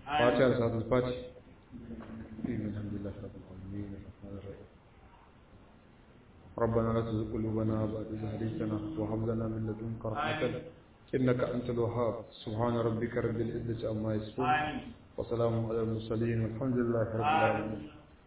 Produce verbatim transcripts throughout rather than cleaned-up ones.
فاتحة صلاة الفاتح. الحمد لله رب العالمين الرحمن الرحيم. ربنا لا تزغ قلوبنا بعد إذ هديتنا وهب لنا من لدنك رحمة إنك أنت الوهاب. سبحان ربك رب العزة عما يصفون وسلام على المرسلين والحمد لله رب العالمين.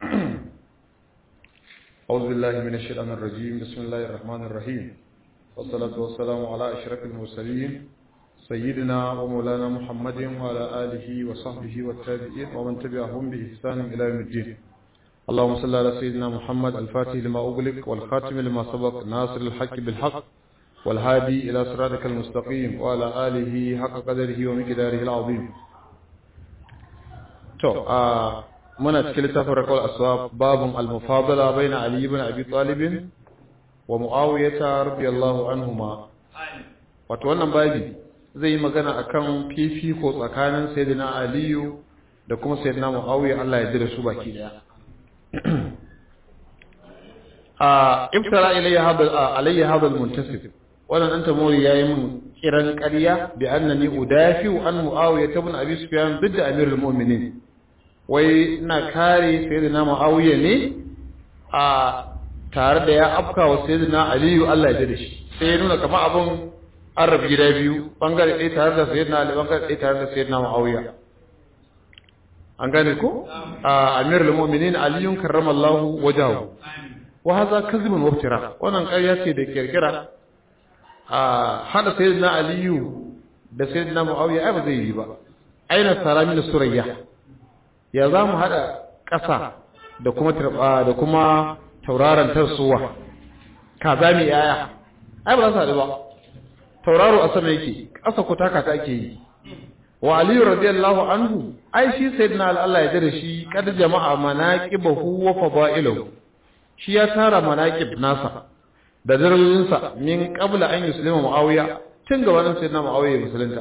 أعوذ بالله من الشيطان الرجيم. بسم الله الرحمن الرحيم والصلاة والسلام على أشرف المرسلين سيدنا ومولانا محمد وعلى آله وصحبه والتابعين ومن تبعهم بإحسان إلى يوم الدين. اللهم صل على سيدنا محمد الفاتح لما أغلق والخاتم لما سبق ناصر الحق بالحق والهادي إلى صراطك المستقيم وعلى آله حق قدره ومقداره العظيم. تو آه muna cikin littafin rakawar aswab babun al-mufadala baina Ali ibn Abi Talib wa Muawiyah radiyallahu anhuma. Wato wannan babi zai yi magana akan fifiko tsakanin sayyidina Ali da kuma sayyidina Muawiyah, Allah ya yarda su baki daya. Ah ibtara ilayya hada alayya hada al-muntasib. Wannan anta mori yayi min kiran ƙarya bi annani udafi an Muawiyah ibn Abi Sufyan bidda amirul mu'minin. Wai ina kare sayyidina Muawiya ne a tare da ya afka wa sayyidina Ali Allah ya jade shi, sai ya nuna kamar abun arab gida biyu, bangare ɗaya tare da sayyidina Ali, bangare ɗaya tare da sayyidina Muawiya. An gane ko a amirul mu'minin Ali karramallahu wajahu. Wa hadha kadhibun wa iftira. Wannan ƙarya ce da kirkira. A hada sayyidina Ali da sayyidina Muawiya ai ba zai yi ba. Aina salamin surayya, ya za mu haɗa ƙasa da kuma da kuma tauraron tarsuwa ka za mu yaya ai ba za su haɗu ba. Tauraro a sama yake, ƙasa ko taka ta ake yi. Wa aliyu radiyallahu anhu ai shi sayyidina Allah ya jira shi kad jama'a manaqibahu wa fadailuhu, shi ya tara manaqib nasa da darajojinsa min qabla an yuslima Muawiya, tun gabanin sayyidina Muawiya musulunta.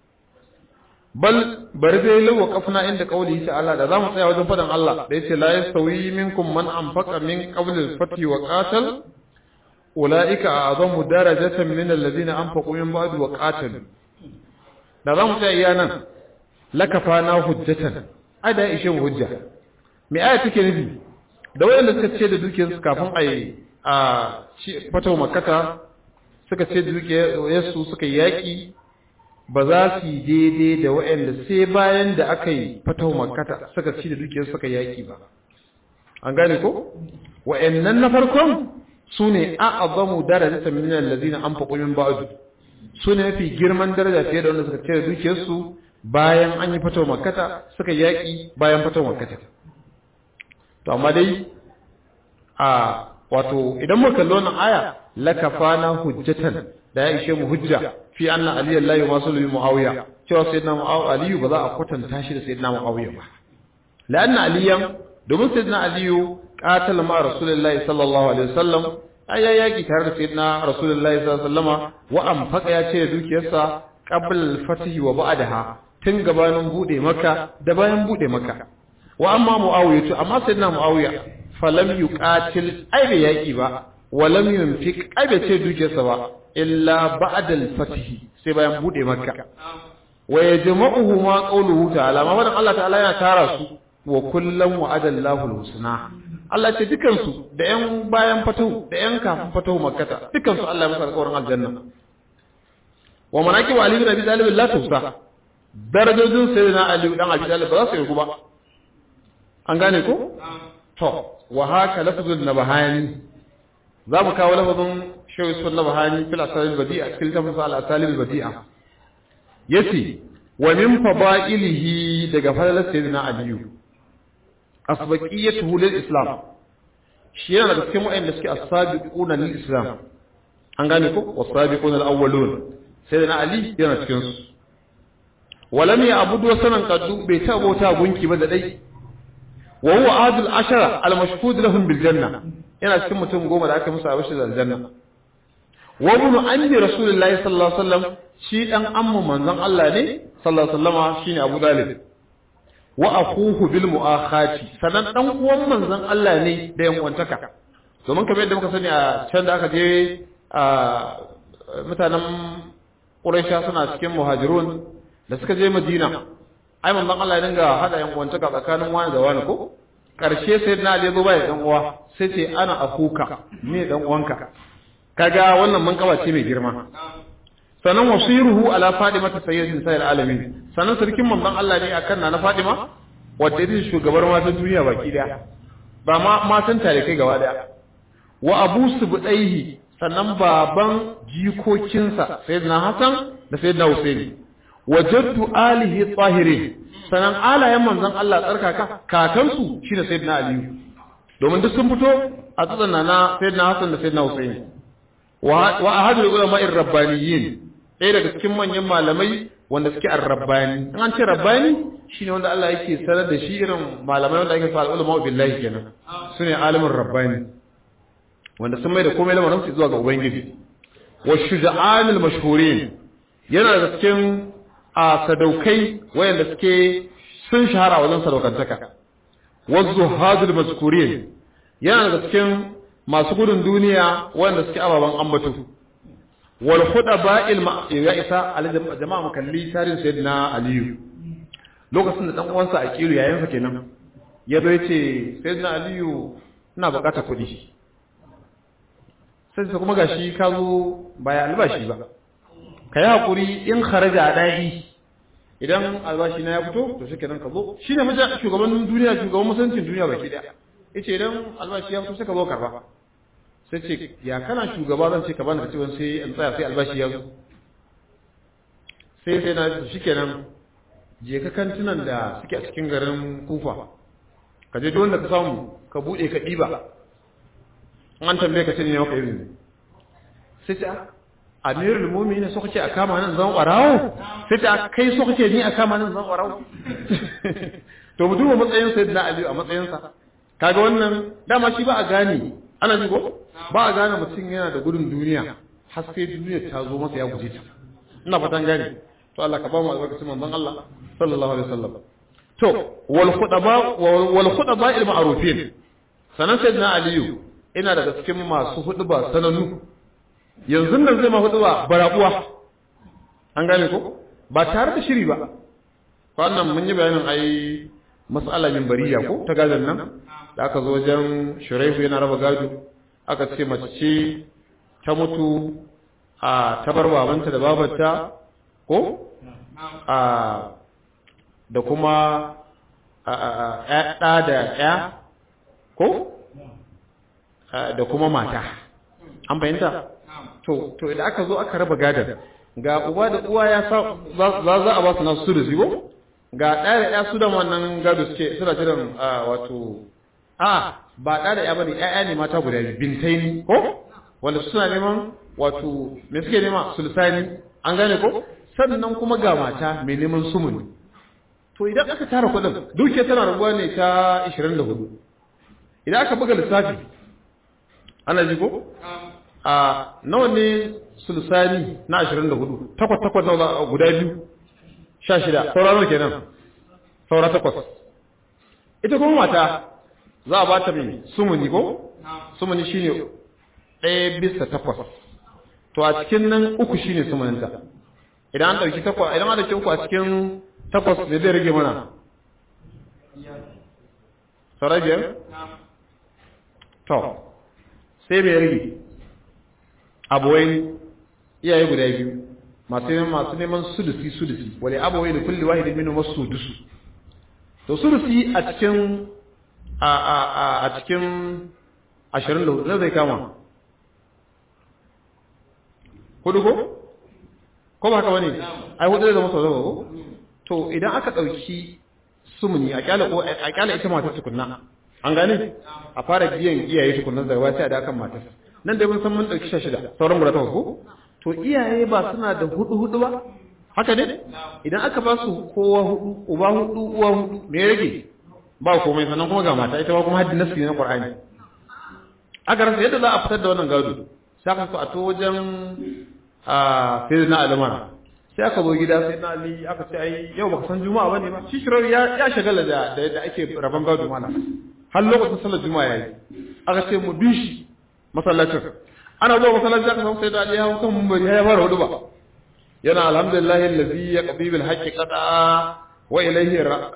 Bal bari dai lawa kafna inda kaulihi ta'ala, da zamu tsaya wajen fadan Allah da yace la yastawi minkum man anfaqa min qabl al-fath wa qatal ulaika a'zamu darajatan min alladhina anfaqu min ba'd wa qatal. Da zamu tsaya iya nan lakafana hujjatan, ada ishe hujja. Me aya take nufi? Da wayanda suka ce da dukiyar su kafin ai a fatawa makkata, suka ce da dukiyar su suka yaki ba za su yi daidai da waɗanda sai bayan da aka yi fatahu makkata suka ci da dukiyar suka yaki ba. An gane ko? Waɗannan na farkon su ne a'azamu darajatan min allazina anfaqu min ba'd, su ne mafi girman daraja fiye da wanda suka ci da dukiyar su bayan an yi fatahu makkata suka yaki bayan fatahu makkata. To amma dai a wato idan muka kalli wannan aya lakafana hujjatan, da ya ishe mu hujja fi anna aliyan la yumasul bi Muawiya, cewa sayyidina Muawiya Ali ba za a kwatanta shi da sayyidina Muawiya ba. La'anna aliyan, domin sayyidina Ali qatala ma rasulullahi sallallahu alaihi wasallam, ai ya yaki tare da sayyidina rasulullahi sallallahu alaihi wasallama wa anfaqa ya ce dukiyarsa qabla al-fath wa ba'daha, tun gabanin bude Makka da bayan bude Makka. Wa amma Muawiya to amma sayyidina Muawiya falam yuqatil, ai bai yaki ba, wa lam yunfiq, ai bai ce dukiyarsa ba illa ba'da al-fath, sai bayan bude Makka. Wa yajma'uhu ma qawluhu ta'ala, ma wannan Allah ta'ala yana tara su, wa kullam wa'ada Allahu al-husna. Allah ce dukan su da yan bayan fatahu da yan kafin fatahu Makkah, dukan su Allah ya masa alƙawarin aljanna. Wa manaqib Ali bin Abi Talib la tusa, darajojin sayyidina Ali dan Abi Talib ba za su yi ba. An gane ko? To wa haka lafzul nabahani, za mu kawo lafazin Shehu Yusuf Nabhani fil asalil badi'a, cikin tafsir al-asalil badi'a. Yace wa min fadailihi, daga fadalar sayyidina Ali, asbaqiyatuhu lil Islam, shi yana da cikin wa'anda suke as-sabiquna lil Islam. An gane ko? Was-sabiquna al-awwalun, sayyidina Ali yana cikin su. Walam ya'budu sanan qaddu, bai tabota gunki ba da dai. Wa huwa adul ashara al-mashhud lahum bil janna, yana cikin mutum goma da aka musu abashi da aljanna. Wa ibn ammi rasulullahi sallallahu alaihi wasallam, shi dan ammu manzon Allah ne sallallahu alaihi wasallama, shine Abu Talib. Wa akhuhu bil muakhati, sanan dan uwan manzon Allah ne da yan uwantaka. Domin kamar yadda muka sani a can da aka je a mutanen Quraysh suna cikin muhajirun da suka je Madina, ai manzon Allah ya dinga hada yan uwantaka tsakanin wani da wani ko karshe sayyidina Ali ya zo bai dan uwa sai ce ana akuka ne dan uwanka kaga wannan manqaba ce mai girma sanan wasiruhu ala Fatima sayyidatin sayyid alamin sanan sarkin manzon Allah ne akan na Fatima wacce ita shugabar matan duniya baki daya ba ma matan tare kai gaba daya wa abu subdaihi sannan baban jikokinsa sayyidina Hassan da sayyidina Husaini wajadtu alihi tahirin sanan alayen manzon Allah tsarkaka kakansu shine sayyidina Ali domin duk sun fito a tsatsan na sayyidina Hassan da sayyidina Husaini wa wa ahadul ulama'ir rabbaniyin ɗaya daga cikin manyan malamai wanda suke ar-rabbani an ce rabbani shine wanda Allah yake sanar da shi irin malamai wanda ake sa ulama billahi kenan sune alimin rabbani wanda sun mai da komai lamarin su zuwa ga ubangiji wa shuja'an al-mashhurin yana da cikin a sadaukai wayanda suke sun shahara wajen sadaukantaka wa zuhadul mazkurin yana da cikin masu gudun duniya wayanda suke ababan ambato wal khudaba'il ya isa al-jama'a mukalli tarin sayyidina aliyu lokacin da dan uwansa aqilu yayin sa kenan ya zo yace sayyidina aliyu ina bukatar kudi sai sai kuma gashi ka zo baya albashi ba kai hakuri in kharaja dai idan albashi na ya fito to shikenan ka zo shine maja shugaban duniya shugaban musuncin duniya baki daya yace idan albashi ya fito sai ka zo karba sai ce ya kana shugaba zan ce ka bani cewa sai in tsaya sai albashi ya zo sai sai na shikenan je ka kantunan da suke a cikin garin Kufa ka je duk wanda ka samu ka bude ka diba an tambaye ka ce ne maka izini sai ta amirul mu'minin so kace a kama nan zan kwarawo sai ta kai so kace ni a kama nan zan kwarawo to mu duba matsayin sayyidina Ali a matsayin sa kaga wannan dama shi ba a gane ana ji ko ba a gane mutum yana da gudun duniya har sai duniya ta zo masa ya guje ta ina fatan gane to Allah ka ba mu albarkacin manzon Allah sallallahu alaihi wasallam to wal khutaba wal khutaba al ma'rufin sanan sayyidina Ali ina daga cikin masu huduba sananu yanzu nan zai ma huduba barabuwa an gane ko ba tare da shiri ba wannan mun yi bayanin ai mas'ala min bariya ko ta gadan nan da aka zo wajen Shuraihu yana raba gado aka ce mace ce ta mutu a tabar babanta da babarta ko a da kuma a ɗa da ɗaya ko da kuma mata an fahimta to to idan aka zo aka raba gadon ga uba da uwa ya sa za za a ba su nasu da zigo ga ɗaya da ɗaya su da wannan gado suke suna jiran wato a ba ɗaya da ɗaya bane ƴaƴa ne mata guda biyu bintaini ko wanda suna neman wato me suke nema sulsani an gane ko sannan kuma ga mata mai neman sumuni to idan aka tara kuɗin dukiya tana rabuwa ne ta ishirin da hudu idan aka buga lissafi ana ji ko a nawa ne sulsani na ashirin da hudu takwas takwas na guda biyu sha shida saura nawa kenan saura takwas ita kuma mata za a ba ta mai sumuni ko sumuni shine ɗaya bisa takwas to a cikin nan uku shine sumuninta idan an ɗauki takwas idan an ɗauki uku a cikin takwas ne zai rage mana saura biyar to sai bai rage abuwai iyaye guda biyu masu neman masu neman sudusi sudusi wale abuwai da kulli wahidin minhum as-sudusu to sudusi a cikin a a a cikin ashirin da hudu zai kama hudu ko ko ba haka bane ai hudu zai zama sau zama ko to idan aka dauki sumuni a kyala ko a kyala ita mata tukunna an gane a fara biyan iyaye tukunna daga wata da akan mata nan da mun san mun dauki shida sauran mu da takwas ko to iyaye ba suna da hudu hudu ba haka ne idan aka ba su kowa hudu uba hudu uwa hudu me rage ba komai sannan kuma ga mata ita ba kuma hadin nasi na Qur'ani aka rasa yadda za a fitar da wannan gado sai aka so a to wajen a sayyidina Almana sai aka zo gida sai na Ali aka ce ai yau baka san juma'a bane ba shi shirar ya ya shagala da da yadda ake raban gado mana har lokacin sallar juma'a yayi aka ce mu bi shi masallacin ana zuwa masallacin aka san sayyidina Ali ya hawo kan munbari ya fara hudu ba yana alhamdulillahi allazi yaqdi bil haqqi qada wa ilayhi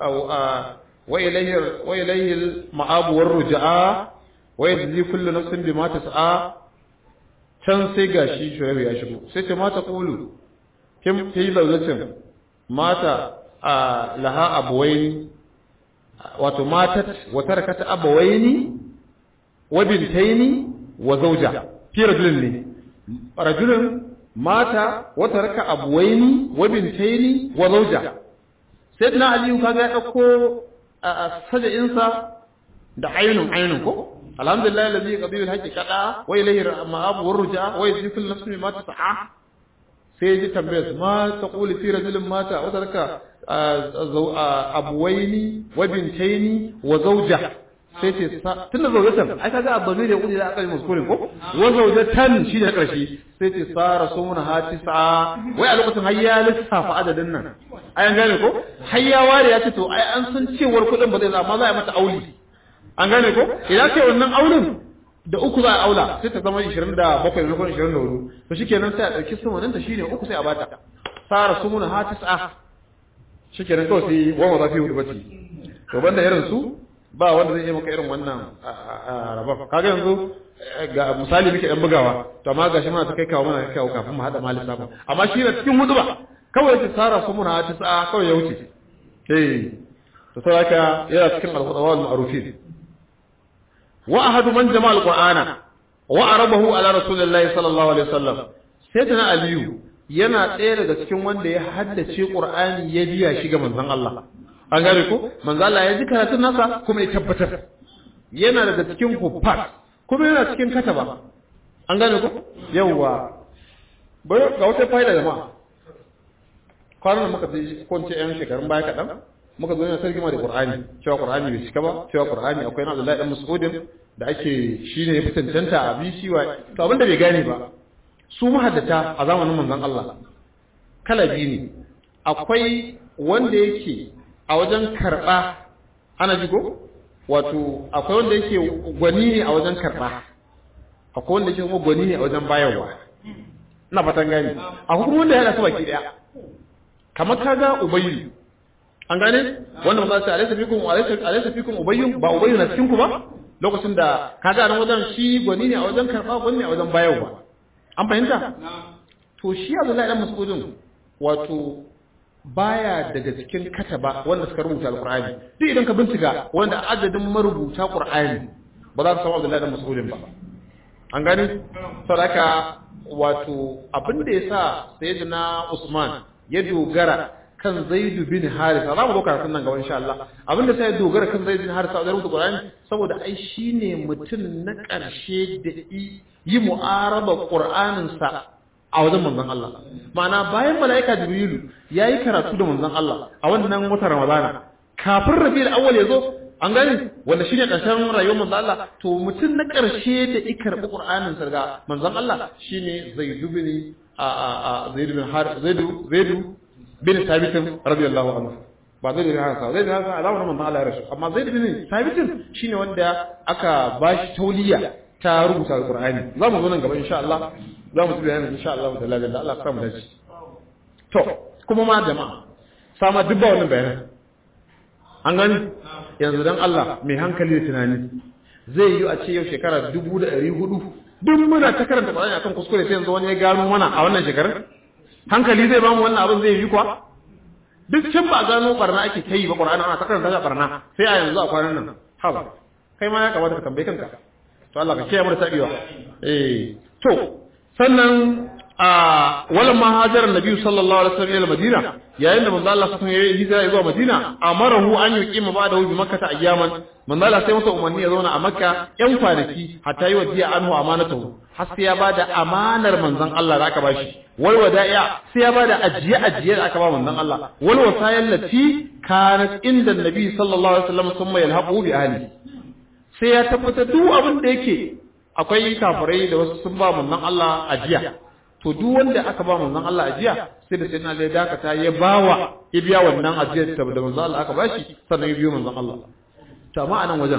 wa ilayhi wa ilayhi al-ma'ab war-rujaa wa yajzi kullu nafsin bima tas'a can sai gashi shoyabi ya shigo sai ce mata qulu kim fi zawjatin mata laha abuwaini wato matat wa tarakat abawaini wa bintaini wa zawja fi rajulin ne rajulin mata wa taraka abuwaini wa bintaini wa zawja sayyidina ali kaga ya dauko saja'insa da ainun ainun ko alhamdulillah alladhi qadiru alhaqi qada wa ilayhi ma'ab warja wa yajzi nafsin ma tas'a sai ji tambayar ma taqulu fi rajulin mata wa taraka abuwaini wa bintaini wa zawja sai ce tunda zawjatan ai kaga abdamir ya kudi da akali muskurin ko wa zawjatan shi da karshe sai ce sara sumuna hatisa wai a lokacin hayya lissafa adadin nan ai an gane ko hayya ware ya ce to ai an san cewar kudin ba zai zama za a mata auli an gane ko idan kai wannan aulin da uku za a aula sai ta zama ishirin da bakwai maimakon ishirin da hudu to shikenan sai a dauki sumanin ta shine uku sai a bata sara sumuna hatisa shikenan kawai sai wa za fi hudu bace to banda irin su ba wanda zai yi maka irin wannan rabab kaga yanzu ga misali muke dan bugawa to amma gashi muna ta kai kawo muna kawo kafin mu hada mali safa amma shi ne cikin hudu ba kawai sai sara sumuna hatisa kawai ya wuce eh to sai haka yana cikin al-khudawal ma'rufin wa ahadu man jama'a al-qur'ana wa arabahu ala rasulillahi sallallahu alaihi wasallam sayyidina aliyu yana ɗaya daga cikin wanda ya haddace qur'ani ya biya shi ga manzon Allah an gane ko manzon Allah ya ji karatun nasa kuma ya tabbatar yana daga cikin huffaz kuma yana cikin kataba an gane ko yawa bai ga wata fa'ida jama'a kwanan muka ji ko ce yan shekarun baya kadan muka zo yana sarki ma da Qur'ani cewa Qur'ani bai cika ba cewa Qur'ani akwai na Abdullahi dan Mas'udin da ake shine ya fitantanta a bishi wa to abinda bai gane ba su muhaddata a zamanin manzon Allah kala biyu ne akwai wanda yake a wajen karba ana jigo wato akwai wanda yake gwani ne a wajen karba akwai wanda yake kuma gwani ne a wajen bayarwa ina fatan gani akwai kuma wanda ya hada su baki daya kamar kaga ubayyu an gane wannan ba sai alaysa fikum alaysa fikum ubayyu ba ubayyu na cikin ku ba lokacin da kaga nan wajen shi gwani ne a wajen karba gwani ne a wajen bayarwa an fahimta to shi Abdullahi dan Mas'udin wato baya daga cikin kataba wanda suka rubuta alqur'ani duk idan ka bincika wanda adadin marubuta qur'ani ba za ka samu Abdullahi dan Mas'udin ba an gane saboda wato abin da yasa sayyidina Usman ya dogara kan Zaid bin Harisa za mu doka kan nan gaba insha Allah abinda sai ya dogara kan Zaid bin Harisa da rubuta Qur'ani saboda ai shine mutum na ƙarshe da yi mu'araba Qur'anin sa a wajen manzon Allah ma'ana bayan malaika Jibrilu yayi karatu da manzon Allah a wannan watan Ramadana kafin Rabiul Awwal yazo an gani wanda shine ƙarshen rayuwar manzon Allah to mutum na ƙarshe da ya karbi Qur'anin sa ga manzon Allah shine Zaid bin a a Zaid bin Harisa Zaid Zaid bin sabitin radiyallahu anhu ba zai da haka zai da haka alawar manzo Allah ya rasu amma zai bin sabitin shine wanda aka bashi tauliya ta rubuta alqur'ani zamu zo nan gaba insha Allah zamu ji bayanin insha Allah da lalle Allah ya samu dace to kuma ma jama'a sama dubba wannan bayanan an gani yanzu dan Allah mai hankali da tunani zai yi a ce yau shekara dubu da ɗari hudu duk muna ta karanta Qur'ani akan kuskure sai yanzu wani ya gano mana a wannan shekarar hankali zai ba mu wannan abin zai yi kuwa duk can ba gano barna ake kai ba Qur'ani ana takar da barna sai a yanzu a kwanan nan haba kai ma ya kamata ka tambaye kanka to Allah ka kiyaye mu da tabiwa eh to sannan a walan ma hajaran nabi sallallahu alaihi wasallam ila madina yayin da manzo Allah sallallahu alaihi wasallam ya hijira zuwa madina amarahu an yuqima ba'dahu bi makkah ayyaman manzo Allah sai masa umarni ya zauna a makka yan kwanaki hatta yi wadiya anhu amanatahu har sai ya bada amanar manzon Allah da aka bashi wal wada'iya sai ya bada ajiye ajiye da aka ba manzon Allah wal wasayil lati kanat inda nabi sallallahu alaihi wasallam thumma yalhaqu bi ahli sai ya tabbata duk abin da yake akwai kafirai da wasu sun ba manzon Allah ajiya to duk wanda aka ba manzon Allah ajiya sai da sayyidina Ali dakata ya bawa ya biya wannan ajiyar da manzon Allah aka bashi sannan ya biyo manzon Allah to amma anan wajen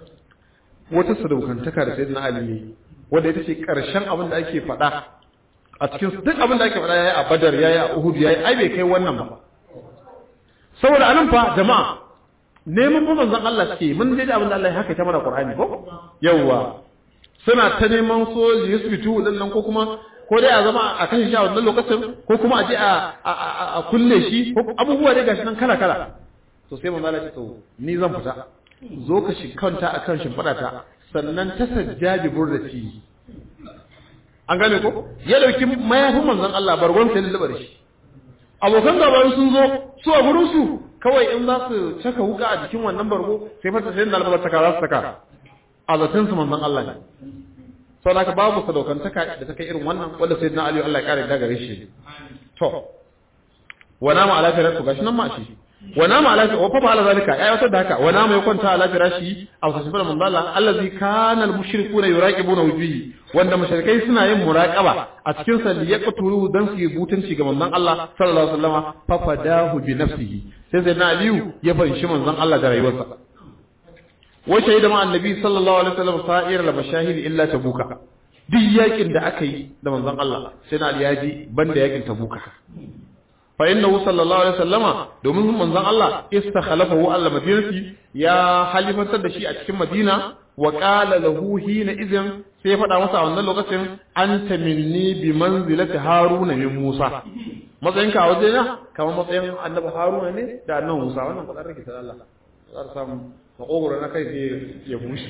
wata sadaukantaka da sayyidina Ali wanda ita ce karshen abin da ake faɗa a cikin duk abin da ake faɗa yayi a Badar yayi a Uhud yayi ai bai kai wannan ba saboda anan fa jama'a neman fa manzon Allah suke mun je da abin da Allah ya haka ta mana Qur'ani ko yawa suna ta neman so yusbitu nan ko kuma ko dai a zama a kan shi a wannan lokacin ko kuma a je a a kulle shi ko abubuwa dai gashi nan kala kala to sai manzon Allah ya ce to ni zan fita zo ka shi kanta akan shimfada ta sannan ta sajjabi burdati an gane ko ya dauki mayafin manzon Allah bargon sai lubar shi abokan gaban sun zo su a gurin su kawai in za su caka wuka a jikin wannan bargo sai fata sai da albar taka za su saka a zatin su manzon Allah ne sau da ka babu sadaukantaka da ta kai irin wannan wanda sai na aliyu Allah ya kare daga shi to wana ma ala firashu gashi nan ma shi wana ma ala wa fa ala zalika ya wata da haka wana ma ya kwanta ala firashi aw tasbih manzon Allah allazi kana al mushrikuna yuraqibuna wajhi wanda mushrikai suna yin muraqaba a cikin sa liyaqtulu dan su yi butunci ga manzon Allah sallallahu alaihi wasallam fa fadahu bi nafsihi sai sai na aliyu ya fanshi manzon Allah da rayuwarsa wa shahida ma annabi sallallahu alaihi wasallam sa'ir al mashahid illa tabuka duk yakin da aka yi da manzon Allah sai na ali yaji banda yakin tabuka fa innahu sallallahu alaihi wasallama domin manzon Allah istakhalafahu al madinati ya halifantar da shi a cikin Madina wa qala lahu hina idan sai faɗa masa a wannan lokacin anta minni bi manzilati haruna min musa matsayinka a waje na kamar matsayin annabi haruna ne da annabi musa wannan fadar rake ta Allah za ta samu makogoro na kai sai ya bushe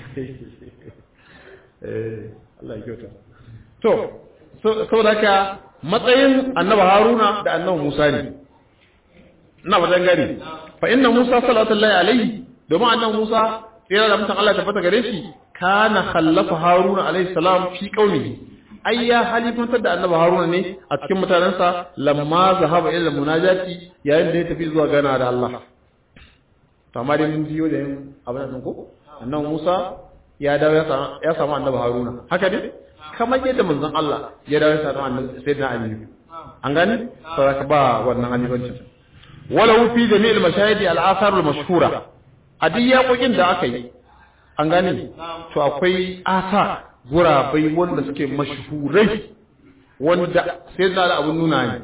eh Allah ya kyauta to saboda haka matsayin annabi haruna da annabi musa ne ina ba gani fa inna musa sallallahu alaihi domin annabi musa sai da mutan Allah ta fata gare shi kana khallafa haruna alaihi salam fi qaumihi ai ya halifantar da annabi haruna ne a cikin mutanansa lamma zahaba ila munajati yayin da ya tafi zuwa gana da Allah to amma dai mun biyo da abin nan ko annabi musa ya dawo ya samu annabi haruna haka ne kamar yadda manzon Allah ya dawo ya samu annabi sayyidina ali an gani saboda ba wannan halifancin walau fi jami'il mashahidi al-athar al-mashhura adiya kokin da aka yi an gani to akwai asa gurabai wanda suke mashhurai wanda sayyidina ali abun nuna ne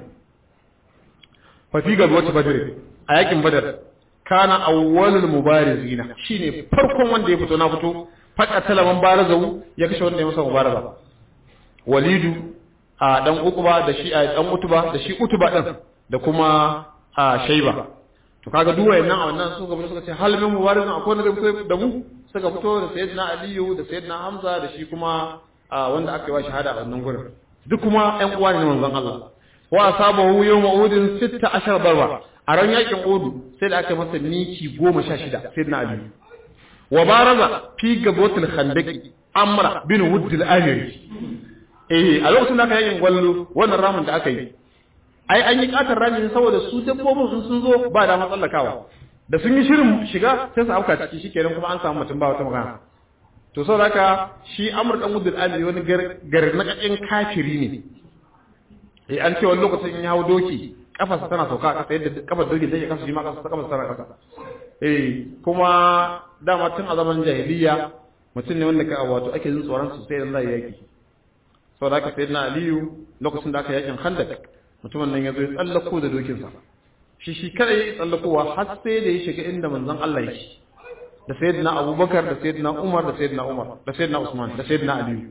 fa fi galwati badr a yakin badar kana awwalul mubarizina shine farkon wanda ya fito na fito faka talaman barazawu ya kashe wanda ya masa mubaraza walidu a dan ukuba da shi a dan utuba da shi utuba din da kuma a shayba to kaga duk wayannan a wannan su gaba suka ce hal min mubarizin akwai wanda zai fito da mu suka fito da sayyidina aliyu da sayyidina hamza da shi kuma wanda aka yi wa shahada a wannan gurin duk kuma ƴan uwa ne manzon Allah wa asabahu yawma udin sita ashara darba a ran yakin udu sai da aka masa miki goma sha shida sayyidina aliyu wa baraza fi gabotul khandaqi amra bin wudd al-amiri eh a lokacin da aka yakin gwallo wannan ramin da aka yi ai an yi katar rami saboda su dabbobin sun sun zo ba da matsallakawa da sun yi shirin shiga sai su auka ciki shikenan kuma an samu mutum ba wata magana to saboda haka shi amr dan wudd al-amiri wani garnakakin kafiri ne eh an ce wani lokacin in ya hawo doki kafarsa tana sauka a kasa yadda kafar doki take kasa shi ma kasa kafar tana kasa eh kuma dama tun a zaman jahiliya mutum ne wanda ka wato ake jin tsoron su sai idan zai yaki saboda haka sayyidina aliyu lokacin da aka yakin khandak mutumin nan yazo ya tsallako da dokin sa shi shi kada ya tsallakowa har sai da ya shiga inda manzon Allah yake da sayyidina abubakar da sayyidina umar da sayyidina umar da sayyidina usman da sayyidina aliyu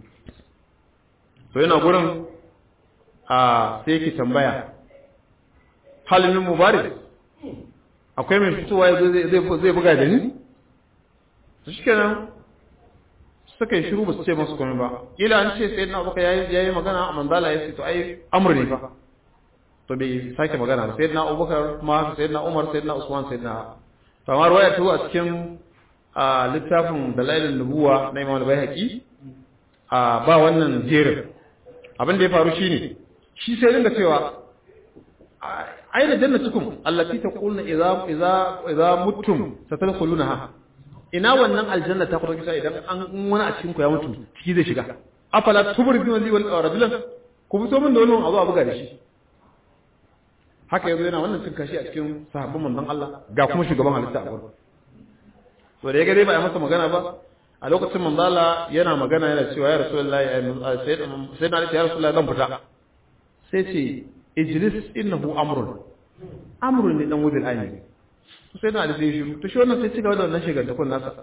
to yana gurin a sai yake tambaya halin mubarak akwai mai fitowa zai zai buga da ni to shikenan suka yi shiru ba su ce masu komai ba kila an ce sayyidina abubakar yayi yayi magana a manzala ya ce to ai amr ne fa to bai sake magana ba sayyidina abubakar ma sayyidina umar sayyidina usman sayyidina to amma ruwaya ta a cikin littafin dalailun nubuwa na imam al-baihaqi ba wannan jerin abin da ya faru shine shi sai dinga cewa aina jannatukum allati taquluna idza idza idza muttum satadkhulunaha ina wannan aljanna ta kuka kisa idan an wani a cikin ku ya mutu ciki zai shiga afala tubridu li wal rajulan ku fito min da wannan abu a buga da shi haka yazo yana wannan cin kashi a cikin sahabban manzon Allah ga kuma shugaban halitta a gurin to da yaga dai ba a masa magana ba a lokacin manzon Allah yana magana yana cewa ya rasulullahi sayyidina Ali ya rasulullahi zan fita sai ce ijlis innahu amrun amrun ne dan wudul ayni sai na alzai shi to shi wannan sai cigaba da wannan shigantakon nasa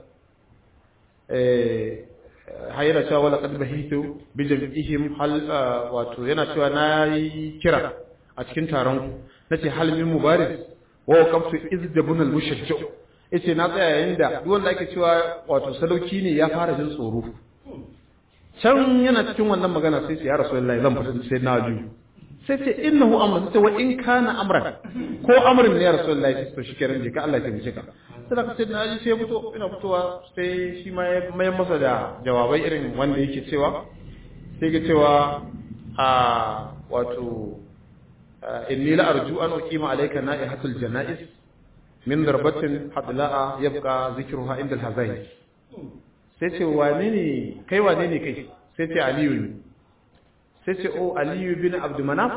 eh hayra cewa wala qad bahitu bi jam'ihim hal wato yana cewa nayi kira a cikin taron ku nace hal min mubarak wa waqaftu izdabun al mushajja yace na tsaya yayin da duk wanda ake cewa wato sadauki ne ya fara jin tsoro can yana cikin wannan magana sai ya rasulullahi zan fita sai na ju sai ce innahu amrun sai wa in kana amran ko amrin ne ya rasulullahi to shikenan je ka Allah ya taimake ka sai ka sai na ji sai fito ina fitowa sai shi ma ya mai masa da jawabai irin wanda yake cewa sai ga cewa a wato inni la arju an uqima alayka na'ihatul janaiz min darbatin hadla'a yabqa zikruha inda al-hazai sai ce wane ne kai wane ne kai sai ce aliyu ne sai ce o aliyu bin abdumanaf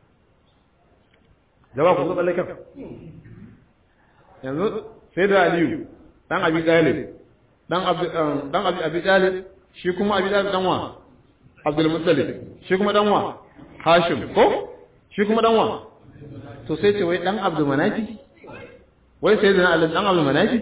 jama'a ku zo tsalle kan yanzu sai da aliyu dan abi talib dan abi dan abi abi talib shi kuma abi talib dan wa abdul muttalib shi kuma dan wa hashim ko shi kuma dan wa to sai ce wai dan abdul manafi wai sai da ali dan abdul manafi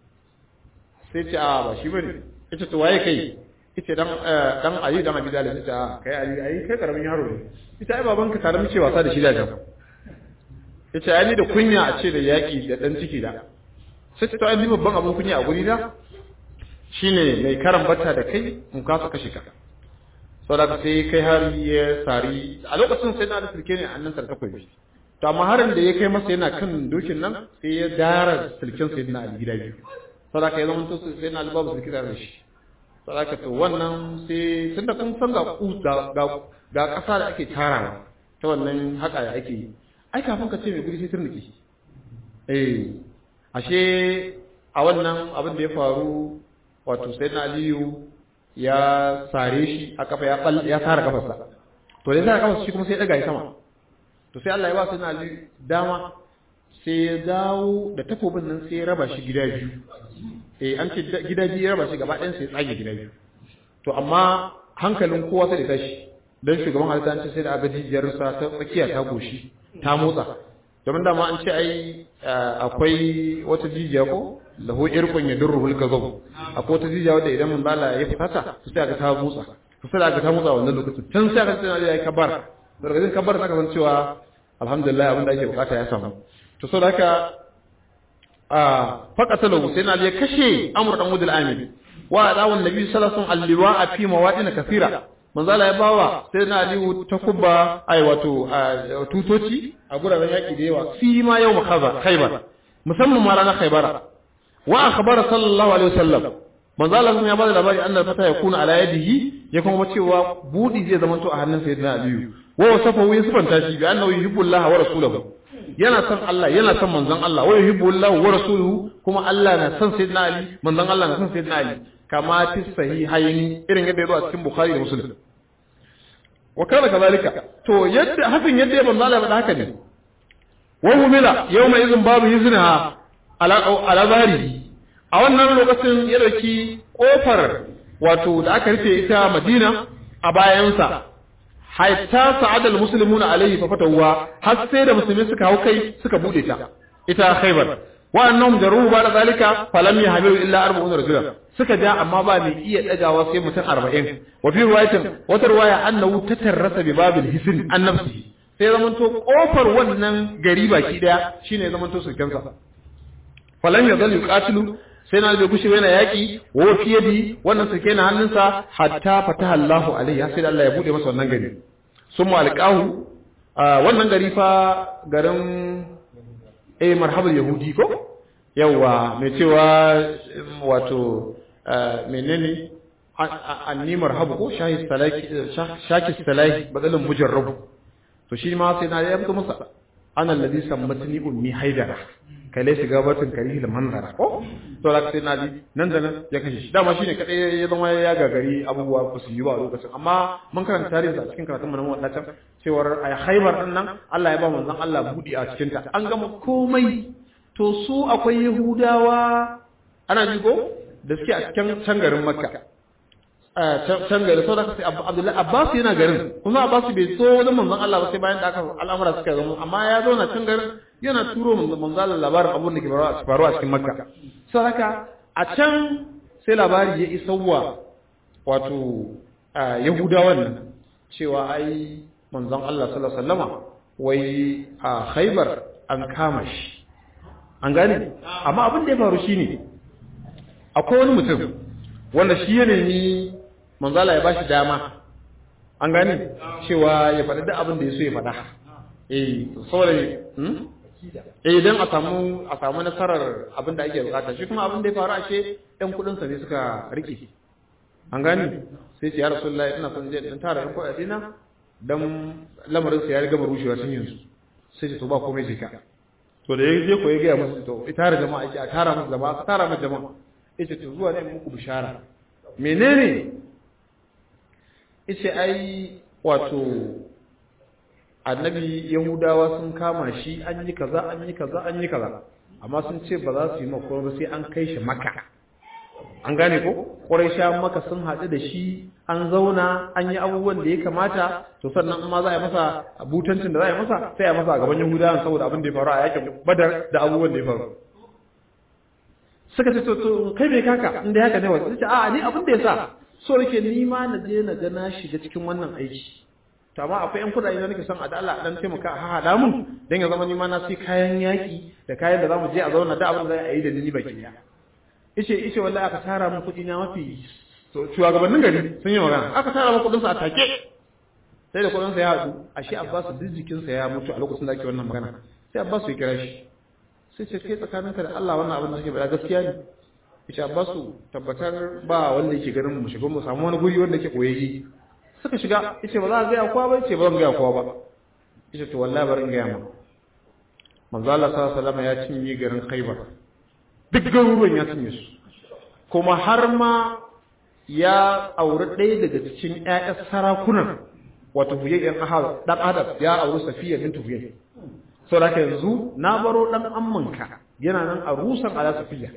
sai ce a ba shi bane ita to waye kai ita dan dan ali dan abi talib ita kai ali ai kai karamin yaro ne ita ai babanka tare mu ce wasa da shi da jan ita ai ni da kunya a ce da yaki da dan ciki da sai to ai ni babban abun kunya a guri da shine mai karan bata da kai mun kasa kashe ka saboda sai kai har ya sari a lokacin sai na da sirke ne annan sarka koyi to amma harin da ya kai masa yana kan dokin nan sai ya dara sirkin sayyidina ali gida biyu saboda kai zaman to sai na albabu sirki da shi saboda to wannan sai tunda kun san ga ga ga kasa da ake tarawa ta wannan haka da ake yi ai kafin ka ce mai guri sai turniki shi eh ashe a wannan abin da ya faru wato sayyidina aliyu ya sare shi a kafa ya ya sare kafarsa to dai sare kafarsa shi kuma sai ya daga shi sama to sai Allah ya ba sayyidina aliyu dama sai ya dawo da takobin nan sai ya raba shi gida biyu eh an ce gida biyu ya raba shi gaba ɗayan sai ya tsage gida biyu to amma hankalin kowa sai da tashi dan shugaban halitta an ce sai da aga jijiyarsa ta tsakiya ta goshi ta motsa domin dama an ce ai akwai wata jijiya ko lahu irqun yadurruhul kazab akwai wata jijiya wadda idan mun bala ya fitata to sai aka ta motsa to sai aka ta motsa wannan lokacin can sai aka tsaya yayi kabar daga cikin kabar zaka san cewa alhamdulillah abin da ake bukata ya samu to saboda haka a faqatalu sai na ya kashe amr dan mudul amin wa adawu annabi sallallahu alaihi wasallam alliwa fi mawadin kathira manzo Allah ya bawa sai na aliyu takubba ai wato tutoci a guraren yaki da yawa fi ma yau makaza khaybar musamman ma ranar khaybar wa akhbara sallallahu alaihi wasallam manzo Allah ya bada labari annal fata yakuna ala yadihi ya kuma cewa budi zai zama to a hannun sayyidina aliyu wa wasafa wa yasfanta shi bi annahu yuhibbu Allah wa rasuluhu yana son Allah yana son manzon Allah wa yuhibbu Allah wa rasuluhu kuma Allah na son sayyidina ali manzon Allah na son sayyidina ali kama fi sahihaini irin yadda yazo a cikin Bukhari da Muslim wa kana kadhalika to yadda hafin yadda ya manzo Allah haka ne wa humila yawma idhin babu yizna ala ala bari a wannan lokacin ya dauki kofar wato da aka rufe ita Madina a bayansa hatta sa'adal muslimuna alayhi fa fatawa har sai da musulmi suka hau kai suka bude ta ita Khaybar wa annahum jaruhu ba da zalika falam yahmilu illa arba'una rajulan suka ja amma ba mai iya dagawa sai mutum arba'in wa fi riwayatin wata riwaya annahu tatarrasa bi babil hisn an nafsihi sai zaman to kofar wannan gari baki daya shine zaman to sulkansa falam yadhal yuqatilu sai na bai kushe yana yaki wa fi yadi wannan sulke na hannunsa hatta fataha Allahu alaihi sai Allah ya bude masa wannan gari summa alqahu wannan gari fa garin eh marhabul yahudi ko yawa mai cewa wato menene anni marhabu ko shahi salaki shaki salahi badalin mujarrab to shi ma sai na ya fito masa ana alladhi sammatni ummi haidara kale shiga batun karihil manzara ko to la sai na ji nan da nan ya kashe shi dama shine kadai ya zama ya gagari abubuwa ba su yi ba a lokacin amma mun karanta tarihi a cikin karatun mu na wannan cewar ay Khaybar din nan Allah ya ba manzon Allah budi a cikin ta an gama komai to su akwai Yahudawa ana jigo da suke a cikin can garin Makka can garin sau da sai Abdullahi Abbas yana garin kuma Abbas bai so wani manzon Allah ba sai bayan da aka al'amura suka zama amma ya zo na can garin yana turo manzala labarin abun da ke faruwa a cikin makka sai haka a can sai labari ya isa wa wato yahudawan nan cewa ai manzon Allah sallallahu alaihi wasallama wai a Khaibar an kama shi an gane amma abin da ya faru shine akwai wani mutum wanda shi ya nemi manzala ya bashi dama an gane cewa ya faɗi duk abin da ya so ya faɗa eh saboda eh idan a samu a samu nasarar abin da ake bukata shi kuma abin da ya faru ashe ɗan kuɗin sa ne suka rike an gane sai ce ya rasulullahi ina son je dan tara ɗan kuɗaɗe na dan lamarin sa ya riga rushewa tun yanzu sai ce to ba komai je ka to da ya je ko ya ga musu to ita da jama'a ake a tara musu jama'a a tara musu jama'a yace to zuwa ne muku bishara menene yace ai wato annabi yahudawa sun kama shi an yi kaza an yi kaza an yi kaza amma sun ce ba za su yi mako ba sai an kai shi maka an gane ko quraisha maka sun haɗu da shi an zauna an yi abubuwan da ya kamata to sannan amma za a yi masa butancin da za a yi masa sai a masa a gaban yahudawan saboda abin da ya faru a yakin badar da abubuwan da ya faru suka ce to kai bai kaka inda haka ne wasu ce a ni abin da ya sa so nake ni ma na je na ga na shiga cikin wannan aiki to amma akwai yan kudaje da nake son a da Allah dan taimaka a hada mun dan ya zama ni ma na sai kayan yaki da kayan da zamu je a zauna da abin da za a yi da ni baki ya yace yace wallahi aka tara mun kudi na mafi to shugabannin gari sun yi magana aka tara mun kudin sa a take sai da kudin sa ya hadu ashe Abbas jikin sa ya mutu a lokacin da ake wannan magana sai Abbas ya kira shi sai ce kai tsakaninka da Allah wannan abin da kake bada gaskiya ne yace Abbas tabbatar ba wanda yake garin mu shiga mu samu wani guri wanda yake koyayyi suka shiga yace ba za ka ga kowa ba yace ba zan ga kowa ba yace to wallahi barin ga yamma manzo Allah sallallahu alaihi wasallam ya cinye garin Khaibar duk garuruwan ya cinye su kuma har ma ya aure ɗaya daga cikin ƴaƴan sarakunan wato Huyayyan Ahad dan Adab ya aure Safiya bint Huyay saboda haka yanzu na baro dan ammanka yana nan a rusan ala Safiya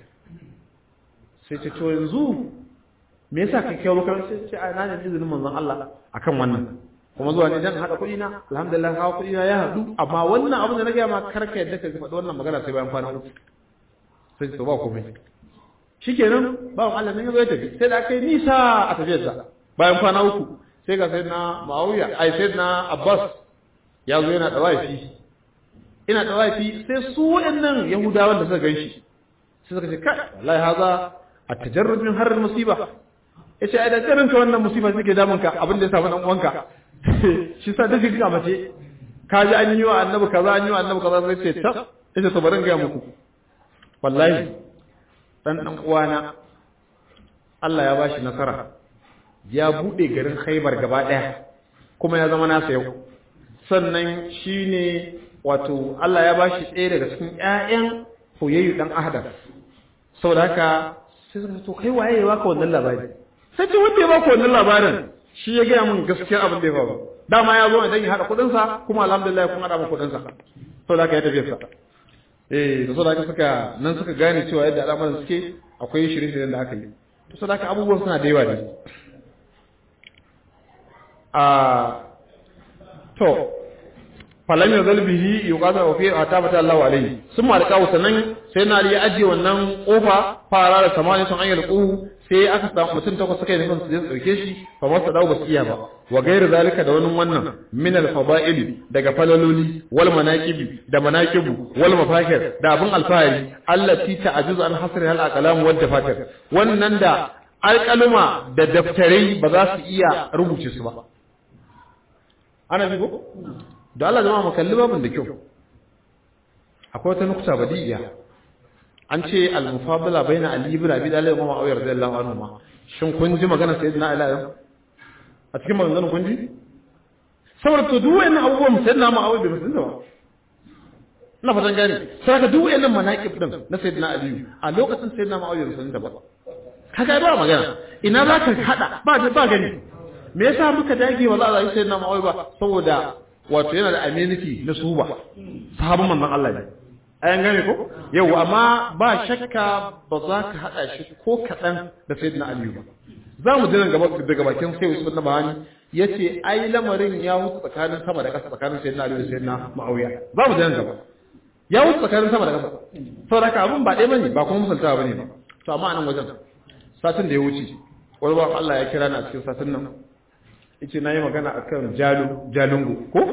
sai ce to yanzu me yasa ka kai wakar sai ce ai na ne izinin manzon Allah akan wannan kuma zuwa ne dan hada kuɗi na alhamdulillah hawa kuɗi na ya hadu amma wannan abin da na ga ma karka yadda ka faɗi wannan magana sai bayan kwana uku sai to ba komai shikenan ba Allah ne ya zo ya tafi sai da kai nisa a tafiyar sa bayan kwana uku sai ga sayyidina Muawiya ai sayyidina Abbas ya zo yana dawafi ina dawafi sai su waɗannan Yahudawan da suka ganshi sai suka ce kai wallahi haza at-tajarrud min harr musiba yace ai da karin ka wannan musiba take damun ka abin da ya samu dan uwanka shi sa da kika mace ka ji an yi wa annabi kaza an yi wa annabi kaza sai ce ta yace to bari ga muku wallahi dan dan uwana Allah ya bashi nasara ya bude garin Khaibar gaba daya kuma ya zama nasa yau sannan shine wato Allah ya bashi ɗaya daga cikin ƴaƴan Huyayyu dan Ahdab saboda haka sai suka to kai waye ya baka wannan labari sai ce wanda ya baka wannan labarin shi ya ga mun gaskiyar abin da ya faru dama ya zo dan ya hada kudin sa kuma alhamdulillah kun hada mun kudin sa saboda haka ya tafi sa eh da saboda haka suka nan suka gane cewa yadda al'amuran suke akwai shirin da aka yi to saboda haka abubuwan suna da yawa ne a to falam yazal bihi yuqata wa fi atabata Allah alayhi sun ma alƙawu sanan sai na ya aje wannan kofa fara da samani sun ayyul quhu sai aka samu mutum takwas suka yi nufin su je dauke shi fa masa dawo basu iya ba wa gairu zalika da wannan wannan min al fada'il daga falaloli wal manaqibi da manaqibu wal mafakir da abun alfahari allati ta'juzu an hasri al aqlam wad dafatir wannan da alƙaluma da daftarai ba za su iya rubuce su ba ana ji ko da Allah zama makalli babin da kyau akwai wata nukta badiya an ce al-mufadala baina Ali ibn Abi Talib wa Muawiya radiyallahu anhu ma shin kun ji magana sayyidina Ali a cikin maganganun kun ji saboda to duk wayannan abubuwan sayyidina Muawiya bai mutunta ba ina fatan gani saboda duk wayannan manaqib din na sayyidina Ali a lokacin sayyidina Muawiya bai mutunta ba kaga ba magana ina za ka hada ba ba gani me yasa muka dage wala Allah sayyidina Muawiya ba saboda wato yana da amenity na suba sahabban manzon Allah ne ayan gane ko yau amma ba shakka ba za ka hada shi ko kadan da sayyidina Ali ba zamu dinan gaba daga bakin sai Usman Nabani yace ai lamarin ya hutu tsakanin sama da ƙasa tsakanin sayyidina Ali da sayyidina Muawiya zamu dinan gaba ya wuce tsakanin sama da ƙasa saboda haka abin ba ɗaya bane ba kuma misaltawa bane ba to amma a nan wajen satin da ya wuce wani ba Allah ya kira ni a cikin satin nan yace nayi magana akan jalu jalungu ko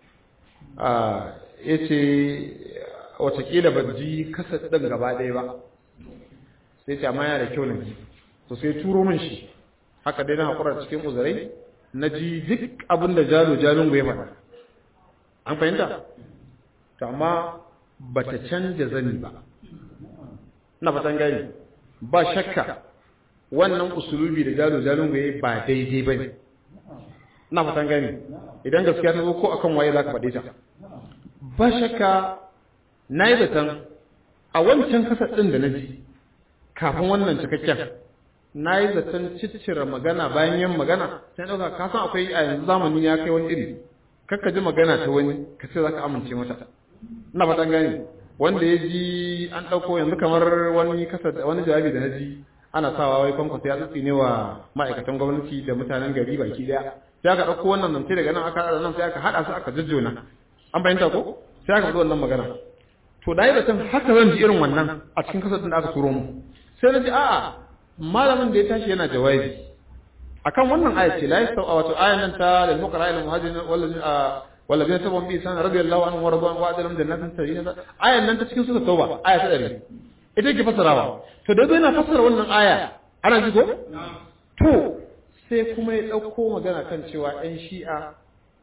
a yace watakila ban ji kasa ɗin gaba ɗaya ba sai ce amma yana da kyau ne to sai turo min shi haka dai na haƙura cikin uzurai na ji duk abin da jalo jalungu ya faɗa an fahimta to amma ba ta canja zani ba na fatan gani ba shakka wannan usulubi da jalo jalungu ya yi ba daidai ba ne na fatan gani idan gaskiya ta zo ko akan waye za ka faɗe ta ba shakka na yi zaton a wancan kasar ɗin da na ji kafin wannan cikakken na yi zaton ciccire magana bayan yin magana sai ɗauka ka san akwai a yanzu zamani ya kai wani iri kakka ji magana ta wani ka ce za ka amince mata ina fatan gani wanda ya ji an ɗauko yanzu kamar wani kasar wani jawabi da na ji ana sawa wai kwankwasa ya tsitsi ne wa ma'aikatan gwamnati da mutanen gari baki daya sai aka ɗauko wannan nan sai daga nan aka haɗa nan sai aka haɗa su aka jajjona an fahimta ko sai aka faɗi wannan magana to da yi zaton haka zan ji irin wannan a cikin kasar da aka turo mu sai na ji a'a malamin da ya tashi yana jawabi akan wannan aya ce la yastau a wato ayan nan ta lil muqra ila muhajirin wallazi wallazi tabun bi san radiyallahu anhu wa radwan wa adalam jannatin tajri ayan nan ta cikin sura tauba aya ta ɗari ita ke fasarawa to da yana fasara wannan aya ana ji ko to sai kuma ya dauko magana kan cewa ɗan shi'a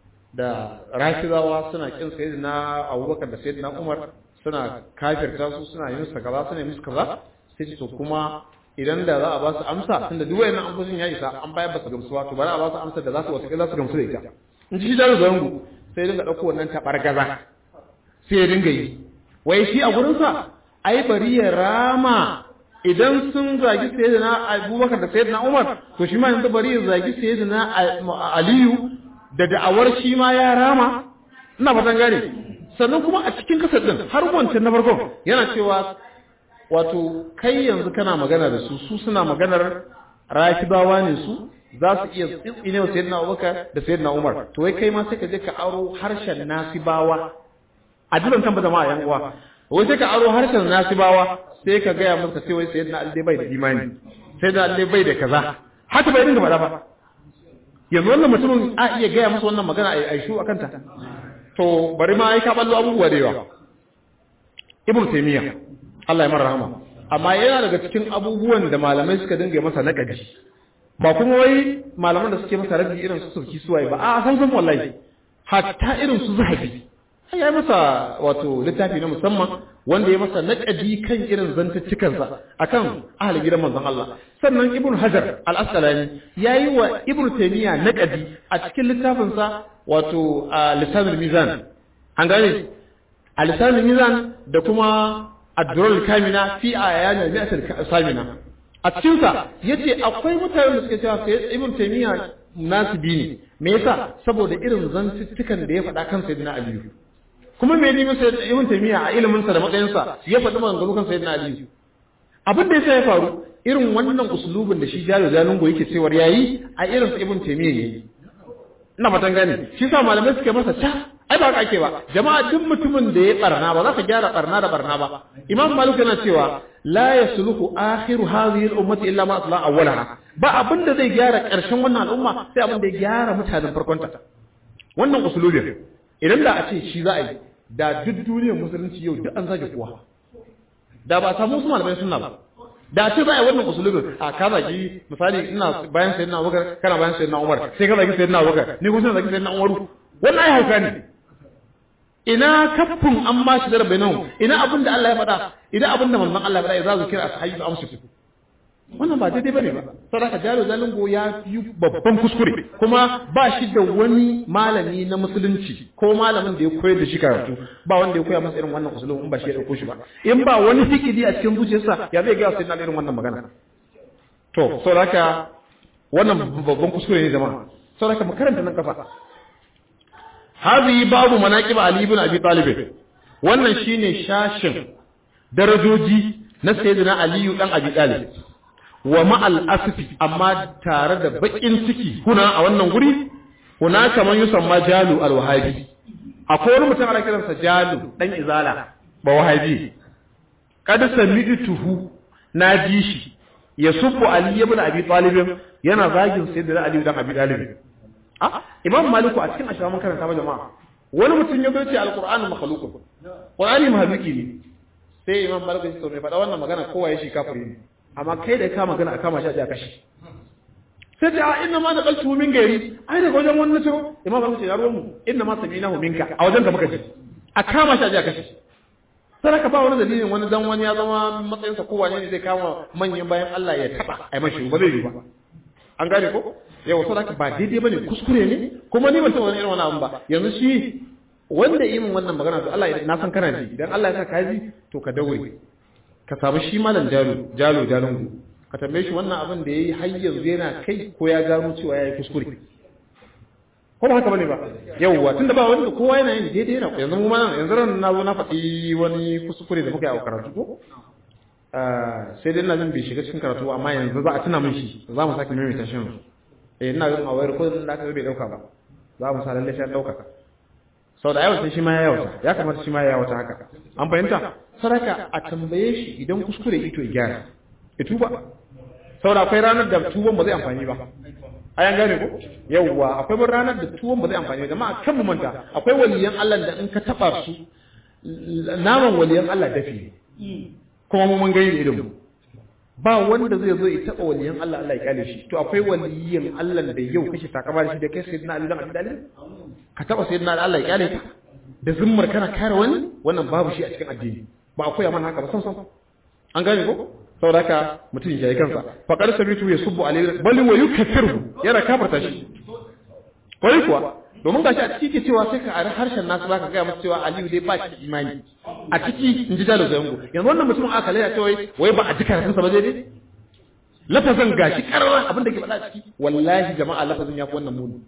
da rafidawa suna kin sayyidina Abubakar da sayyidina Umar suna kafirta su suna yin sa kaza suna yin musu kaza sai to kuma idan da za a ba su amsa tunda duk wayannan amsoshin ya isa an bayar ba su gamsu ba to bari a ba su amsa da za su wata za su gamsu da ita in ji shi da zangu sai dinga dauko wannan tabargaza sai ya dinga yi wai shi a gurin sa ai bari ya rama idan sun zagi sayyidina Abubakar da sayyidina Umar to shi ma yanzu bari ya zagi sayyidina Aliyu da da'awar shi ma ya rama ina fatan gane sannan kuma a cikin kasar din har wancan na farkon yana cewa wato kai yanzu kana magana da su su suna maganar rakibawa ne su za su iya tsitsine wa sayyidina Abubakar da sayyidina Umar to wai kai ma sai ka je ka aro harshen nasibawa a duban kan jama'a yan uwa wai sai ka aro harshen nasibawa sai ka ga ya masa sai wai sayyidina Ali bai da imani sayyidina Ali bai da kaza haka bai dinga faɗa ba yanzu wannan mutumin a iya gaya masa wannan magana a aishu akan ta to bari ma ai ka ballo abubuwa da yawa Ibn Taymiyyah Allah ya rahama amma yana daga cikin abubuwan da malamai suka dinga masa naƙadi ba kuma wai malaman da suke masa raddi irin su surki suwaye ba a san san wallahi hatta irin su zahabi ai ya masa wato littafi na musamman wanda ya masa naƙadi kan irin zantaccikan sa akan ahli gidan manzon Allah sannan Ibn Hajar al-Asqalani yayi wa Ibn Taymiyyah naƙadi a cikin littafin sa wato Lisanul Mizan an gane Lisanul Mizan da kuma Ad-Durrul Kamina fi ayyan al-mi'atil samina a cikin sa yace akwai mutanen da suke cewa sai Ibn Taymiyyah nasibi ne me yasa saboda irin zantuttukan da ya faɗa kan Sayyidina Ali kuma me ne masa Ibn Taymiyyah a ilimin sa da matsayin sa ya faɗi maganganu kan Sayyidina Ali abin da yasa ya faru irin wannan usulubin da shi Jalo Jalungo yake cewa yayi a irin sa Ibn Taymiyyah yayi ina fatan gane shi sa malamai suke masa ta ai ba haka ake ba jama'a duk mutumin da ya barna ba za ka gyara barna da barna ba Imam Malik yana cewa la yasluhu akhiru hadhihi al-ummati illa ma asla awwalaha ba abin da zai gyara karshen wannan al'umma sai abin da ya gyara mutanen farkon ta wannan usulubin idan da a ce shi za a yi da duk duniyar musulunci yau duk an zage kuwa da ba samu su malamai sunna ba da ce za a yi wannan usulubin a ka zagi misali ina bayan sayyidina Abubakar kana bayan sayyidina Umar sai ka zagi sayyidina Abubakar ni kuma sai zagi sayyidina Umar wannan ai hauka ne ina kafin an ma shi darbe nan ina abin da Allah ya faɗa ina abin da manzon Allah ya faɗa ya za su kira ashabi amsu wannan ba daidai bane ba saboda Jalo Jalungo ya yi babban kuskure kuma ba shi da wani malami na musulunci ko malamin da ya koyar da shi karatu ba wanda ya koya masa irin wannan usulun in ba shi ya dauko shi ba in ba wani fikidi a cikin zuciyarsa ya zai ga sai na irin wannan magana to saboda wannan babban kuskure ne jama'a saboda mu karanta nan kafa hazi babu manaqib Ali ibn Abi Talib wannan shine shashin darajoji na sayyidina Ali dan Abi Talib wa ma'al asfi amma tare da bakin ciki kuna a wannan guri kuna kaman yusamma Jalu al-Wahabi akwai wani mutum ana kiransa Jalu dan Izala ba wahabi kada sami'tuhu naji shi yasubbu ali ibn abi talib yana zagin sayyidina ali dan abi talib ah imam maliku a cikin ashara mun karanta ba jama'a wani mutum ya ce alqur'anu makhluqun qur'ani mahaluki ne sai imam maliku ya ce mai faɗa wannan magana kowa ya shi kafiri ne amma kai da ka magana aka kama shi a kashi sai ta inna ma naqaltu min gairi ai daga wajen wannan ce imam maliku ya ruwan mu inna ma saminahu minka a wajen ka muka ji a kama shi a kashi sai ka ba wani dalilin wani dan wani ya zama matsayin sa kowa ne zai kama manyan bayan Allah ya taba ai mashi ba zai yi ba an gane ko yau sai ka ba daidai bane kuskure ne kuma ni ban san wani irin wannan abun ba yanzu shi wanda yi min wannan magana to Allah na san kana ji idan Allah ya sa ka ji to ka daure ka samu shi malam jalo jalo jalungu ka tambaye shi wannan abin da yayi har yanzu yana kai ko ya gano cewa yayi kuskure ko ba haka bane ba yauwa tunda ba wanda kowa yana yin daidai yana yanzu mu ma yanzu ran na zo na faɗi wani kuskure da muka yi a karatu ko sai dai ina jin bai shiga cikin karatu amma yanzu za a tuna min shi za mu sake maimaita shi eh ina jin a wayar ko da aka bai dauka ba za mu sa lalle sai dauka sau da yawata shi ma ya yawata ya kamata shi ma ya yawata haka an fahimta saraka a tambaye shi idan kuskure ito ya gyara ya tuba sau da akwai ranar da tuban ba zai amfani ba ayan gane ko yawwa akwai ranar da tuban ba zai amfani ba jama'a kan mu manta akwai waliyan Allah da in ka taba su naman waliyan Allah dafi kuma mu mun gani idan mu ba wanda zai zo ya taba waliyan Allah Allah ya kale shi to akwai waliyan Allah da yau kashi takaba da shi da kai sayyidina Ali dan Abi Talib ka taba sayyidina Allah ya kyale ka da zimmar kana kare wani wannan babu shi a cikin addini ba akwai amma haka ba san san an gane ko saboda haka mutum ya yi kansa fa qad sabitu yasubbu alayhi bal wa yukaffiru yana kafarta shi kai kuwa domin gashi a ciki ke cewa sai ka ari harshen nasu zaka ga musu cewa Aliyu dai ba shi imani a ciki in ji jalo zango yanzu wannan mutum aka laya cewa wai ba a ji karatun sa ba dai lafazin gashi karara abin da ke faɗa ciki wallahi jama'a lafazin ya fi wannan muni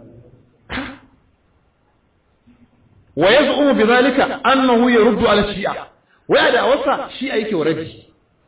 wa yaz'umu bidhalika annahu yaruddu ala shi'a wai da wasa shi'a yake warabi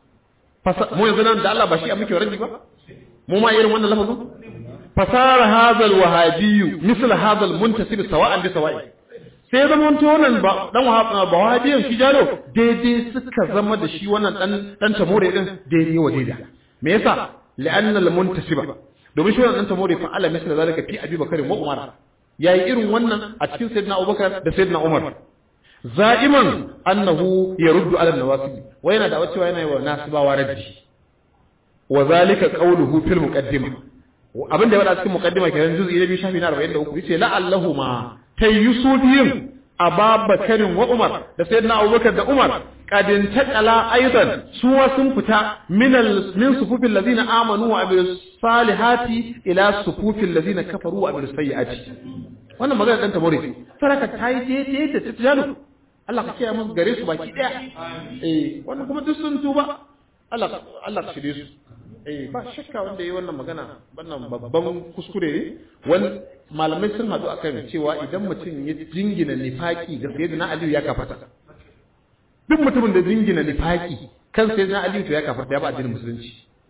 mu yanzu nan da Allah ba shi'a muke warabi ba mu ma irin wannan lafazin fasara hadha alwahabi misal hadha almuntasib sawa'an bi sawa'i sai zaman to wannan ba dan wahabiyan shi jalo daidai suka zama da shi wannan dan dan tamore din daidai wa daidai me yasa la'anna almuntasiba domin shi wannan dan tamore fa ala misal zalika fi abi bakari wa umar yayi irin wannan a cikin sayyidina abubakar da sayyidina umar za'iman annahu yaruddu ala nawasib wa yana da cewa yana yi wa nasibawa raddi wa zalika qawluhu fil muqaddimah abin da ya wada cikin muqaddima kenan juz'i na biyu shafi na arba'in da uku yace la'allahuma tayyusudiyum ababakarin wa umar da sayyidina abubakar da umar kadin taqala aidan suwa sun fita min min sufufil ladina amanu wa amilus salihati ila sufufil ladina kafaru wa amilus sayyiati wannan magana dan tabore saraka tayi daidai da tijalu Allah ka kiyaye musu gare su baki daya eh wannan kuma duk sun tuba Allah Allah ka shirye su eh ba shakka wanda yayi wannan magana wannan babban kuskure ne wani malamai sun hadu akan cewa idan mutum ya jingina nifaki ga sayyidina Ali ya kafata duk mutumin da jingina nifaki kan sayyidina Ali to ya kafata ya ba addinin musulunci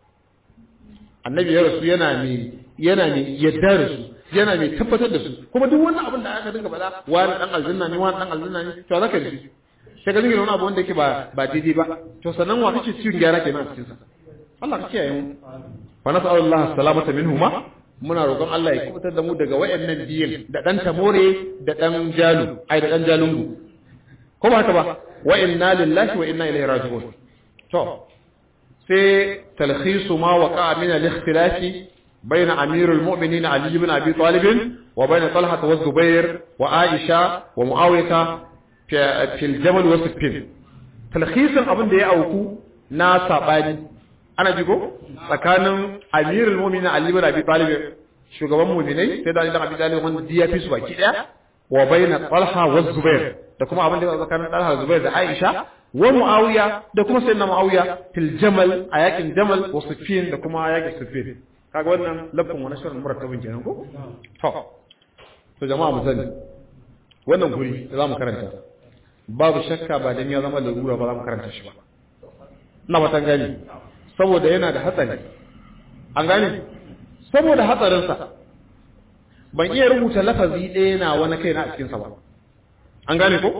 annabi ya rasu yana mai yana mai yadda da su yana mai tabbatar da su kuma duk wannan abin da aka dinga faɗa wani dan aljanna ne wani dan aljanna ne to zaka ji sai ka dinga wani abu wanda yake ba ba daidai ba to sannan wa kake cikin gyara kenan a cikin sa Allah ka kiyaye mu fa nas'alullahi salamata minhuma muna roƙon Allah ya kubutar da mu daga wayannan biyin da dan tamore da dan jalu ai da dan jalungu ko ba haka ba wa inna lillahi wa inna ilaihi raji'un to sai talkhisu ma waqa min al-ikhtilafi بين أمير المؤمنين علي بن أبي طالب وبين طلحة والزبير وعائشة ومعاوية في, في الجمل والسفين تلخيصا أبن دي أوكو ناسا باني أنا جيكو فكان أمير المؤمنين علي بن أبي طالب شغبان مؤمنين سيدا علي بن أبي طالب من دي في سوا كده وبين طلحة والزبير دكما أبن دي كان طلحة والزبير دا عائشة ومعاوية دكما سيدنا معاوية في الجمل آيات الجمل والسفين دكما آيات السفين kaga wannan lafin wani shirin murattabin kenan ko to to jama'a mu sani wannan guri da zamu karanta babu shakka ba dan ya zama larura ba zamu karanta shi ba ina fatan gani saboda yana da hatsari an gane saboda hatsarin sa ban iya rubuta lafazi ɗaya na wani kaina a cikin sa ba an gane ko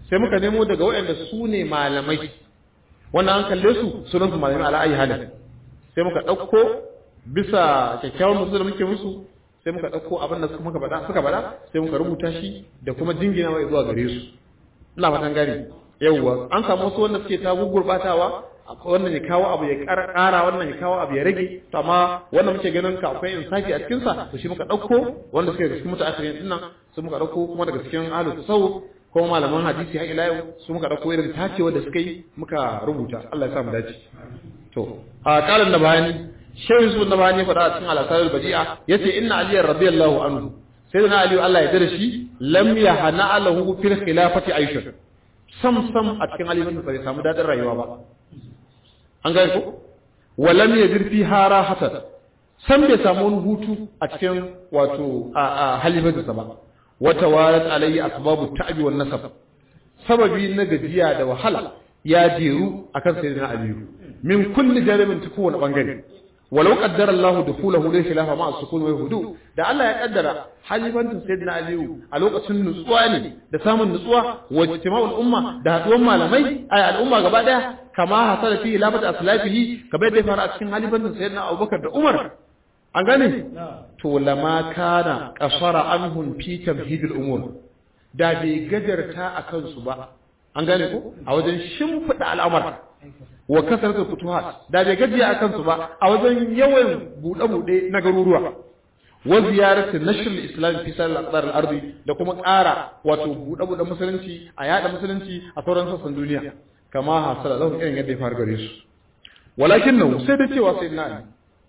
sai muka nemo daga waɗanda su ne malamai wannan an kalle su sunan su malamai ala ayi halin sai muka ɗauko bisa kyakkyawan musu da muke musu sai muka ɗauko abin da muka faɗa suka faɗa sai muka rubuta shi da kuma jingina mai zuwa gare su ina fatan gani yawwa an samu wasu wanda suke ta gurɓatawa wannan ya kawo abu ya ƙara wannan ya kawo abu ya rage to amma wannan muke ganin ka akwai insafi a cikin sa to shi muka ɗauko wanda suke cikin mutaakhirin din nan su muka ɗauko kuma daga cikin ahlus tasawuf ko malaman hadisi har ila yau su muka ɗauko irin tacewa da suka yi muka rubuta Allah ya sa mu dace to a kalan da bayani shehu su da bayani faɗa a cikin al-asarul badi'a yace inna aliyyar radiyallahu anhu sayyidina ali Allah ya dare shi lam yahna alahu fil khilafati aisha sam sam a cikin alimin bai samu dadin rayuwa ba an gane ko walam yajir fi hara hasad sam bai samu wani hutu a cikin wato a halifin sa ba wata warat alayhi asbabu ta'bi wan nasab sababi na gajiya da wahala ya jeru akan sayyidina ali min kulli jarabin ta kowane bangare walau qaddara Allah dukhulahu lil khilafa ma as-sukun wa hudu da Allah ya kaddara halifantin sayyidina Ali a lokacin nutsuwa ne da samun nutsuwa wa ijtima'ul umma da haduwan malamai ay al'umma gaba daya kama hasala fi ilafat aslafihi kabai da fara a cikin halifantin sayyidina Abubakar da Umar an gane to lama kana qasara anhum fi tamhidil umur da bai gajarta akan su ba an gane ko a wajen shimfida al'amar wa kasaratu futuhat da bai gajiya akan su ba a wajen yawan bude-bude na garuruwa wa ziyaratu nashr al-islam fi sal al-aqdar al-ardi da kuma ƙara wato bude-bude musulunci a yada musulunci a sauran sassan duniya kama hasala lahu irin yadda ya faru gare su walakin nan sai da cewa sayyidina ali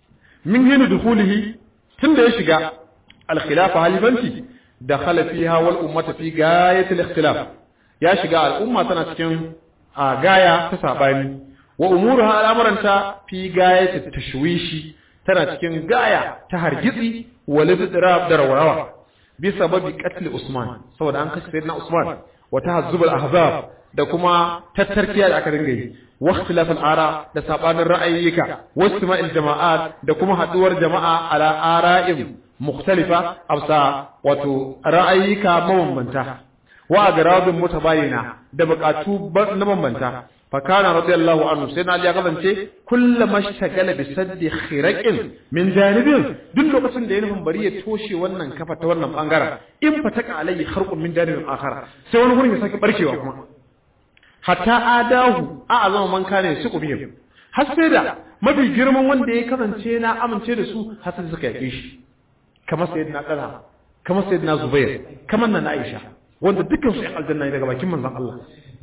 min hinu dukhulihi tunda ya shiga al-khilafa halifanci da khala fiha wal ummata fi gayat al-ikhtilaf ya shiga al-umma tana cikin a gaya ta sabani wa umuruha al'amuranta fi gayati tashwishi tana cikin gaya ta hargitsi wa lidrab da rawawa bi sababi qatl Usman saboda an kashe sayyidina Usman wa tahazzub al-ahzab da kuma tattarkiya da aka dinga yi wa ikhtilaf al-ara da sabanin ra'ayyika wa istima'il jama'at da kuma haduwar jama'a ala ara'im mukhtalifa absa wato ra'ayyika mabambanta wa agradun mutabayina da bukatu na bambanta فكان رضي الله عنه سيدنا علي غبنتي كل ما اشتغل بسد خرق من جانب duk lokacin da ya nufin bari ya toshe wannan kafa ta wannan bangaren in fataka alai kharqun min janibin akhar sai wani gurin ya saki barkewa kuma hatta adahu a azama man kane su kubiyim har sai da mafi girman wanda ya kasance na amince da su har sai suka yake shi kamar sayyidina Talha kamar sayyidina Zubair kamar nan Aisha wanda dukkan su aljanna ne daga bakin manzon Allah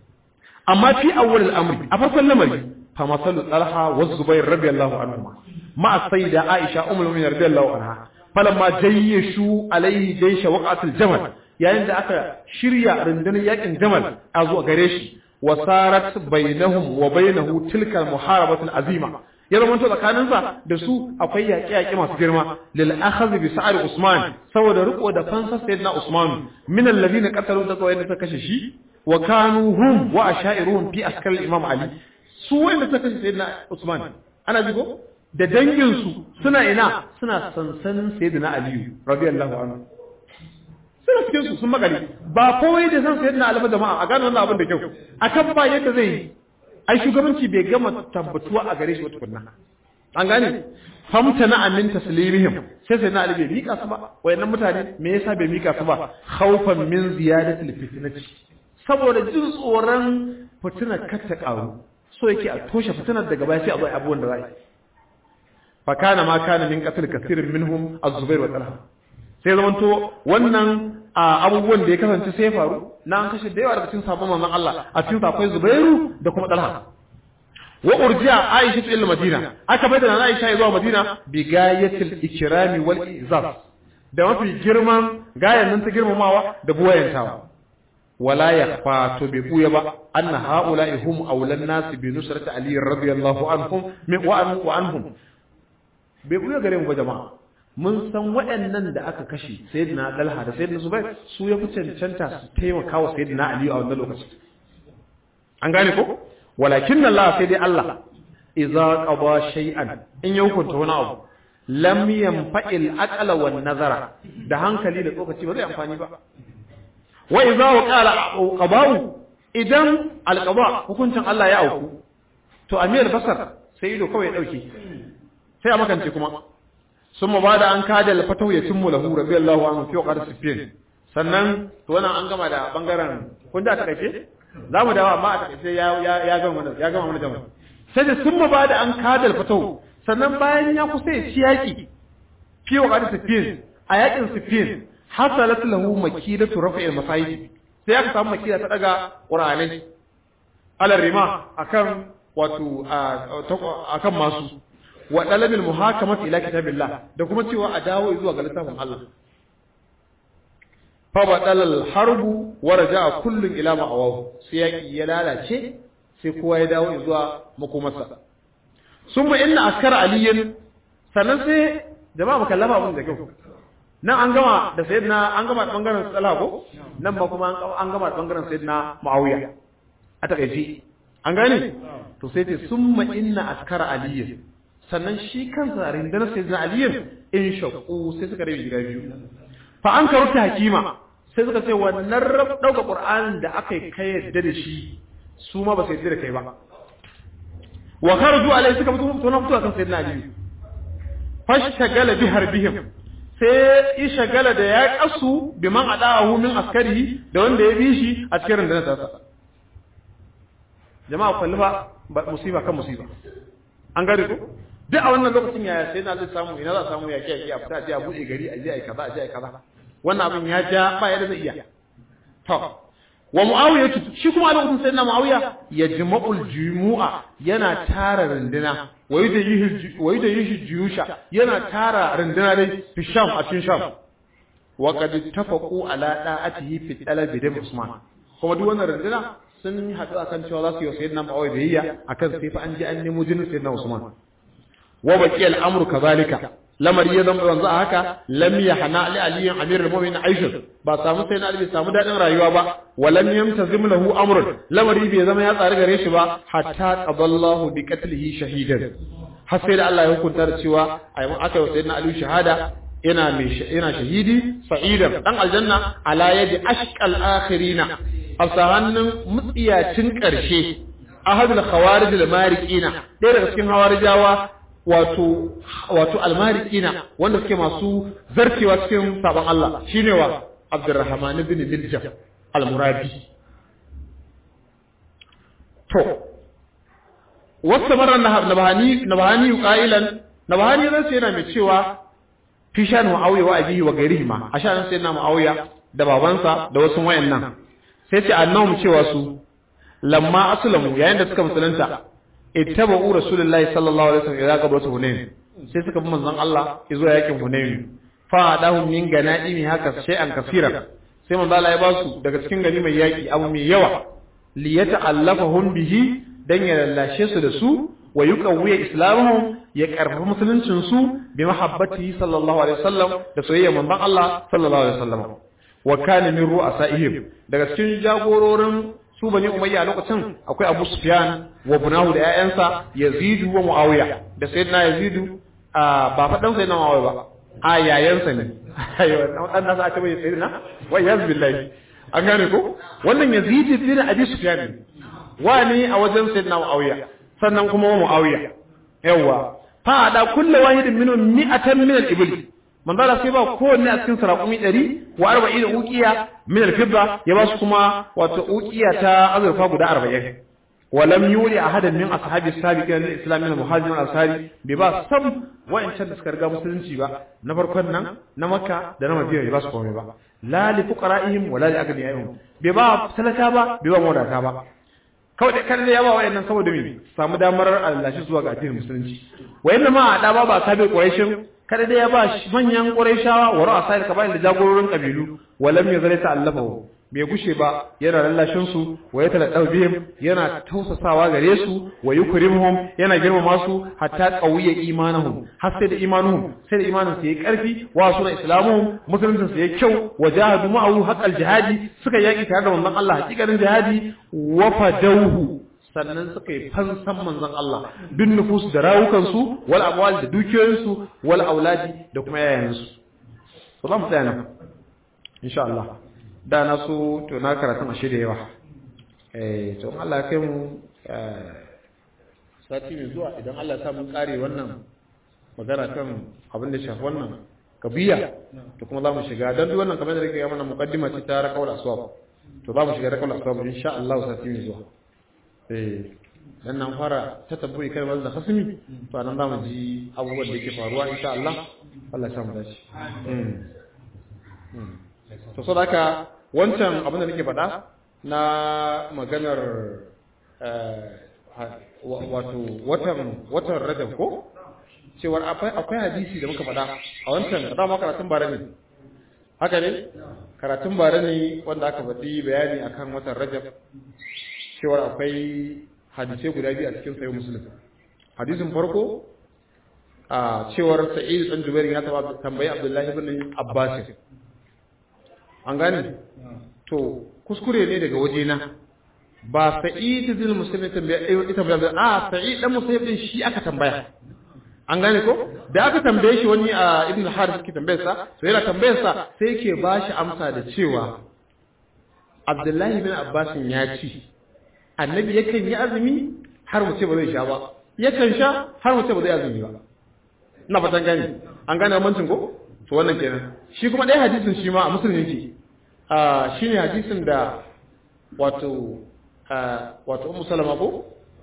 amma fi awwal al-amri a farkon lamari fa masalu Talha wa Zubair radiyallahu anhuma ma sayyida Aisha ummul mu'minin radiyallahu anha falamma jayyishu alayhi jaysha waqat al-jamal yayin da aka shirya rundunar yakin jamal a zuwa gare shi wa sarat bainahum wa bainahu tilka al-muharabah al-azima ya zama to tsakaninsa da su akwai yaƙe-yaƙe masu girma lil akhadh bi sa'ar Usman saboda riko da fansa sayyidina Usman min alladhina qatalu da kawai da suka kashe shi wa kanu hum wa ashairuhum fi askar al-imam Ali su wanda suka kashe sayyidina Usman ana jigo da dangin su suna ina suna sansanin sayyidina Ali radiyallahu anhu suna cikin su sun magari ba kawai da san sayyidina Ali ba jama'a a gano wannan abin da kyau akan ba yadda zai yi ai shugabanci bai gama tabbatuwa a gare shi wata kunna an gane famta na amin taslimihim sai sai na ali bai mika su ba wayannan mutane me yasa bai mika su ba khaufan min ziyadati fitnati saboda jin tsoron fitinar kar ta karu so yake a toshe fitinar daga baya sai a bai abubuwan da zai fa kana ma kana min qatl kathirin minhum az-zubair wa talha sai zamanto wannan abubuwan da ya kasance sai faru na an kashe da yawa daga cikin sabon manzon Allah a cikin akwai Zubairu da kuma Talha wa urjiya Aisha ila Madina aka bai da Aisha zuwa Madina bi gayatil ikrami wal izaz da mafi girman gayan nan ta girmamawa da buwayantawa wala yakhfa to bi buya ba anna haula'i hum awlan nas bi nusrati Ali radiyallahu anhum min wa anhum bai buya gare mu ba jama'a mun san waɗannan da aka kashe sayyidina Talha da sayyidina Zubair su ya fi cancanta su taimaka wa sayyidina Ali a wannan lokacin an gane ko walakin Allah sai dai Allah idza qada shay'an in ya hukunta wani abu lam yanfa'il aqla wan nazara da hankali da tsokaci ba zai amfani ba wa idza qala qada'u idan alqaba hukuncin Allah ya auku to amiyar basar sai ido kawai ya dauke sai a makance kuma summa bada an kada al-fatahu yatimmu lahu radiyallahu anhu fi qad sifin sannan to wannan an gama da bangaren kun da takaice zamu dawo amma a takaice ya ya gama mana ya gama mana jama'a sai da summa bada an kada al-fatahu sannan bayan ya kusa ya ci yaki fi qad sifin a yakin sifin hasalat lahu makidatu raf'il masayid sai aka samu makida ta daga qur'anai alarima akan wato akan masu wa dalabil muhakamati ila kitabillah da kuma cewa a dawo zuwa ga littafin Allah fa badalal harbu wa raja'a kullun ila ma'awahu sai yaki ya lalace sai kowa ya dawo zuwa makomarsa summa inna askar aliyin sannan sai jama'a mukallama abun da kyau nan an gama da sayyidina an gama da bangaren Talha ko nan ma kuma an gama da bangaren sayyidina Muawiya a takeici an gane to sai ce summa inna askara aliyyin sannan shi kansa rindanar sayyidina aliyyin in shaqu sai suka rabi gida biyu fa an karuta hakima sai suka ce wannan dauka qur'anin da aka yi kai yadda da shi su ma ba sai yadda da kai ba wa kharaju alai suka fito to na fito kan sayyidina aliyyin fashtagala bi harbihim sai yi shagala da ya kasu bi man adahu min askari da wanda ya bi shi a cikin rindanar tasa jama'a kullu ba musiba kan musiba an gari ko duk a wannan lokacin yaya sai na zai samu ina za a samu yaki yaki a fita a buɗe gari a je ai kaza a je ai kaza wannan abin ya ja ba yadda zai iya to wa muawiya shi kuma a lokacin sayyidina muawiya yajma'ul jumu'a yana tara rinduna wa yudayihi wa yudayihi juyusha yana tara rinduna dai fi sham a cikin sham wa qad tafaqu ala da'atihi fi talab bi usman kuma duk wannan rinduna sun haɗu akan cewa za su yi sayyidina muawiya biyayya akan sai fa an ji an nemo jinin sayyidina usman wa baqi al-amru kadhalika lamari ya zama yanzu a haka lam yahna li aliyin amirul mu'minin aisha ba samu sai na ali samu dadin rayuwa ba wa lam yamtazim lahu amrun lamari bai zama ya tsari gare shi ba hatta qadallahu bi qatlihi shahidan har sai da Allah ya hukunta da cewa ayi aka yi sayyidina ali shahada ina mai ina shahidi sa'idan dan aljanna ala yadi ashqal akhirina afsahannin mutsiyacin karshe ahadul khawarij al mariqina dai daga cikin hawarijawa wato wato almarikina wanda suke masu zarkewa cikin sabon Allah shine wa Abdurrahman ibn Miljam al-Murabi to wastamarra nabahani nabahani qailan nabahani ran sai yana mai cewa fi shan Muawiya wa abihi wa gairihima a shan sai na Muawiya da babansa da wasu wayannan sai ce annabi cewa su lamma aslamu yayin da suka musulunta ittaba'u rasulullahi sallallahu alaihi wasallam ila qabratu hunain sai suka bi manzon Allah zuwa yakin hunain fa adahum min ganaimi haka shay'an kaseera sai manzon Allah ya ba su daga cikin gani mai yaki abu mai yawa li yata'allafahum bihi dan ya lallashe su da su wa yuqawwi islamuhum ya karfafa musuluncin su bi mahabbatihi sallallahu alaihi wasallam da soyayya manzon Allah sallallahu alaihi wasallam wa kana min ru'asaihim daga cikin jagororin su bani umayya lokacin akwai abu sufyan wa bunahu da ƴaƴansa yazid wa muawiya da sayyidina yazid ba fa dan sayyidina muawiya ba a yayansa ne ayo dan nasa aka bai sayyidina wa yaz billahi an gane ko wannan yazid bin abi sufyan wani a wajen sayyidina muawiya sannan kuma muawiya yawa fa da kullu wahidin minhum mi'atan min al-ibl manzala sai ba kowanne a cikin sarakumi ɗari wa arba'in uqiya min al-fidda ya ba su kuma wato uqiya ta azurfa guda arba'in wa lam yuli ahadan min ashabi sabiqin al-islam min al-muhajirin al-ansari bi ba sam wa'ancan da suka riga musulunci ba na farkon nan na makka da na madina ba su komai ba la li fuqara'ihim wa la li aghniyaihim bi ba talaka ba bi ba mawadata ba kawai da kan ya ba wayannan saboda me samu damar Allah shi zuwa ga addinin musulunci wayannan ma da ba ba sabi quraishin kada dai ya ba manyan quraishawa wa ra'asai kabail da jagororin kabilu walam yazali ta'allafahu bai gushe ba yana lallashin su wa ya taladau bihim yana tausasawa gare su wa yukrimuhum yana girmama su hatta qawiya imanuhum har sai da imanuhum sai da imanin su yayi karfi wa suna islamuhum musuluncin su yayi kyau wa jahadu ma'ahu haqqal jihadi suka yaki tare da manzon Allah hakikarin jihadi wa fadauhu sannan suka yi fansan manzon Allah bin nufus da rawukan su wal amwal da dukiyoyin su wal auladi da kuma yayan su so zamu tsaya nan insha Allah da na so to na karatun ashe da yawa eh to Allah kai mu sati mai zuwa idan Allah ya sa mun kare wannan magana kan abin da shafi wannan kabiya to kuma za mu shiga dan duk wannan kamar da rike mana muqaddima ce ta raqaul aswab to za mu shiga raqaul aswab insha Allah sati mai zuwa eh dan nan fara ta tabburi kalmar da khasmi to nan za mu ji abubuwan da yake faruwa insha Allah Allah ya sa mu dace to saboda wancan abin da nake faɗa na maganar wato watan watan Rajab ko cewar akwai akwai hadisi da muka faɗa a wancan da ma karatun bare ne haka ne karatun bare ne wanda aka faɗi bayani akan watan Rajab cewar akwai hadisai guda biyu a cikin sahih Muslim hadisin farko a cewar Sa'id dan Jubair ya taba tambayi Abdullahi ibn Abbas an gane to kuskure ne daga wajena ba Sa'id ibn Musayyib tambaya ita ba a Sa'id dan Musayyib din shi aka tambaya an gane ko da aka tambaye shi wani a Ibn al-Harith ke tambayar sa to yana tambayar sa sai yake bashi amsa da cewa Abdullahi ibn Abbas ya ce annabi yakan yi azumi har mu ce ba zai sha ba yakan sha har mu ce ba zai azumi ba ina fatan gani an gane amincin ko to wannan kenan shi kuma dai hadisin shi ma a musulmi yake ah shine hadisin da wato wato Ummu Salama ko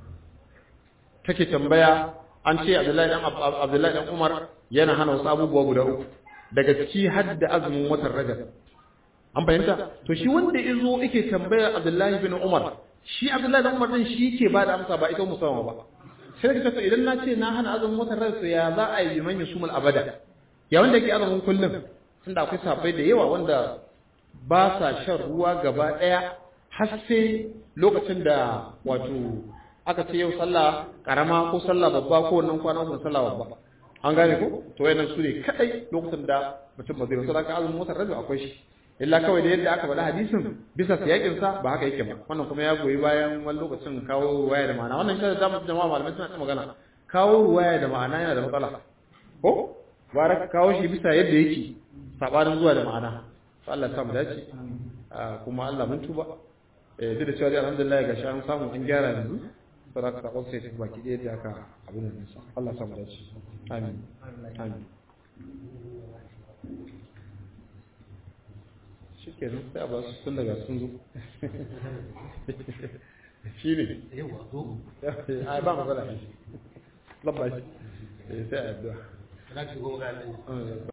take tambaya an ce Abdullahi dan Abdullahi dan Umar yana hana wasu abubuwa guda uku daga ciki har da azumin watan Rajab an fahimta to shi wanda yazo yake tambaya Abdullahi bin Umar shi Abdullahi dan Umar din shi yake bada amsa ba ita Ummu Salama ba sai kace to idan na ce na hana azumin watan Rajab ya za a yi man yusumul abada ya wanda yake azumin kullum tunda akwai sahabbai da yawa wanda ba sa shan ruwa gaba daya har sai lokacin da wato aka ce yau sallah karama ko sallah babba ko wannan kwana ko sallah babba an gane ko to wayannan su ne kadai lokacin da mutum ba zai wasu raka azumin motar rabi akwai shi illa kawai da yadda aka faɗa hadisin bisa siyakin sa ba haka yake ba wannan kuma ya goyi bayan wani lokacin kawo ruwaya da ma'ana wannan shi da mu jama'a malamai suna ta magana kawo ruwaya da ma'ana yana da matsala ko bara kawo shi bisa yadda yake sabanin zuwa da ma'ana to Allah ya samu dace kuma Allah mun tuba eh duk da cewa alhamdulillah ga shi an samu an gyara yanzu saboda ka tsawon sai tafi baki ɗaya da aka abin da nisa Allah samu dace amin amin shi ke nan sai a ba su sun daga sun zo shi ne yawa zo a ba matsala shi labba shi sai a yadda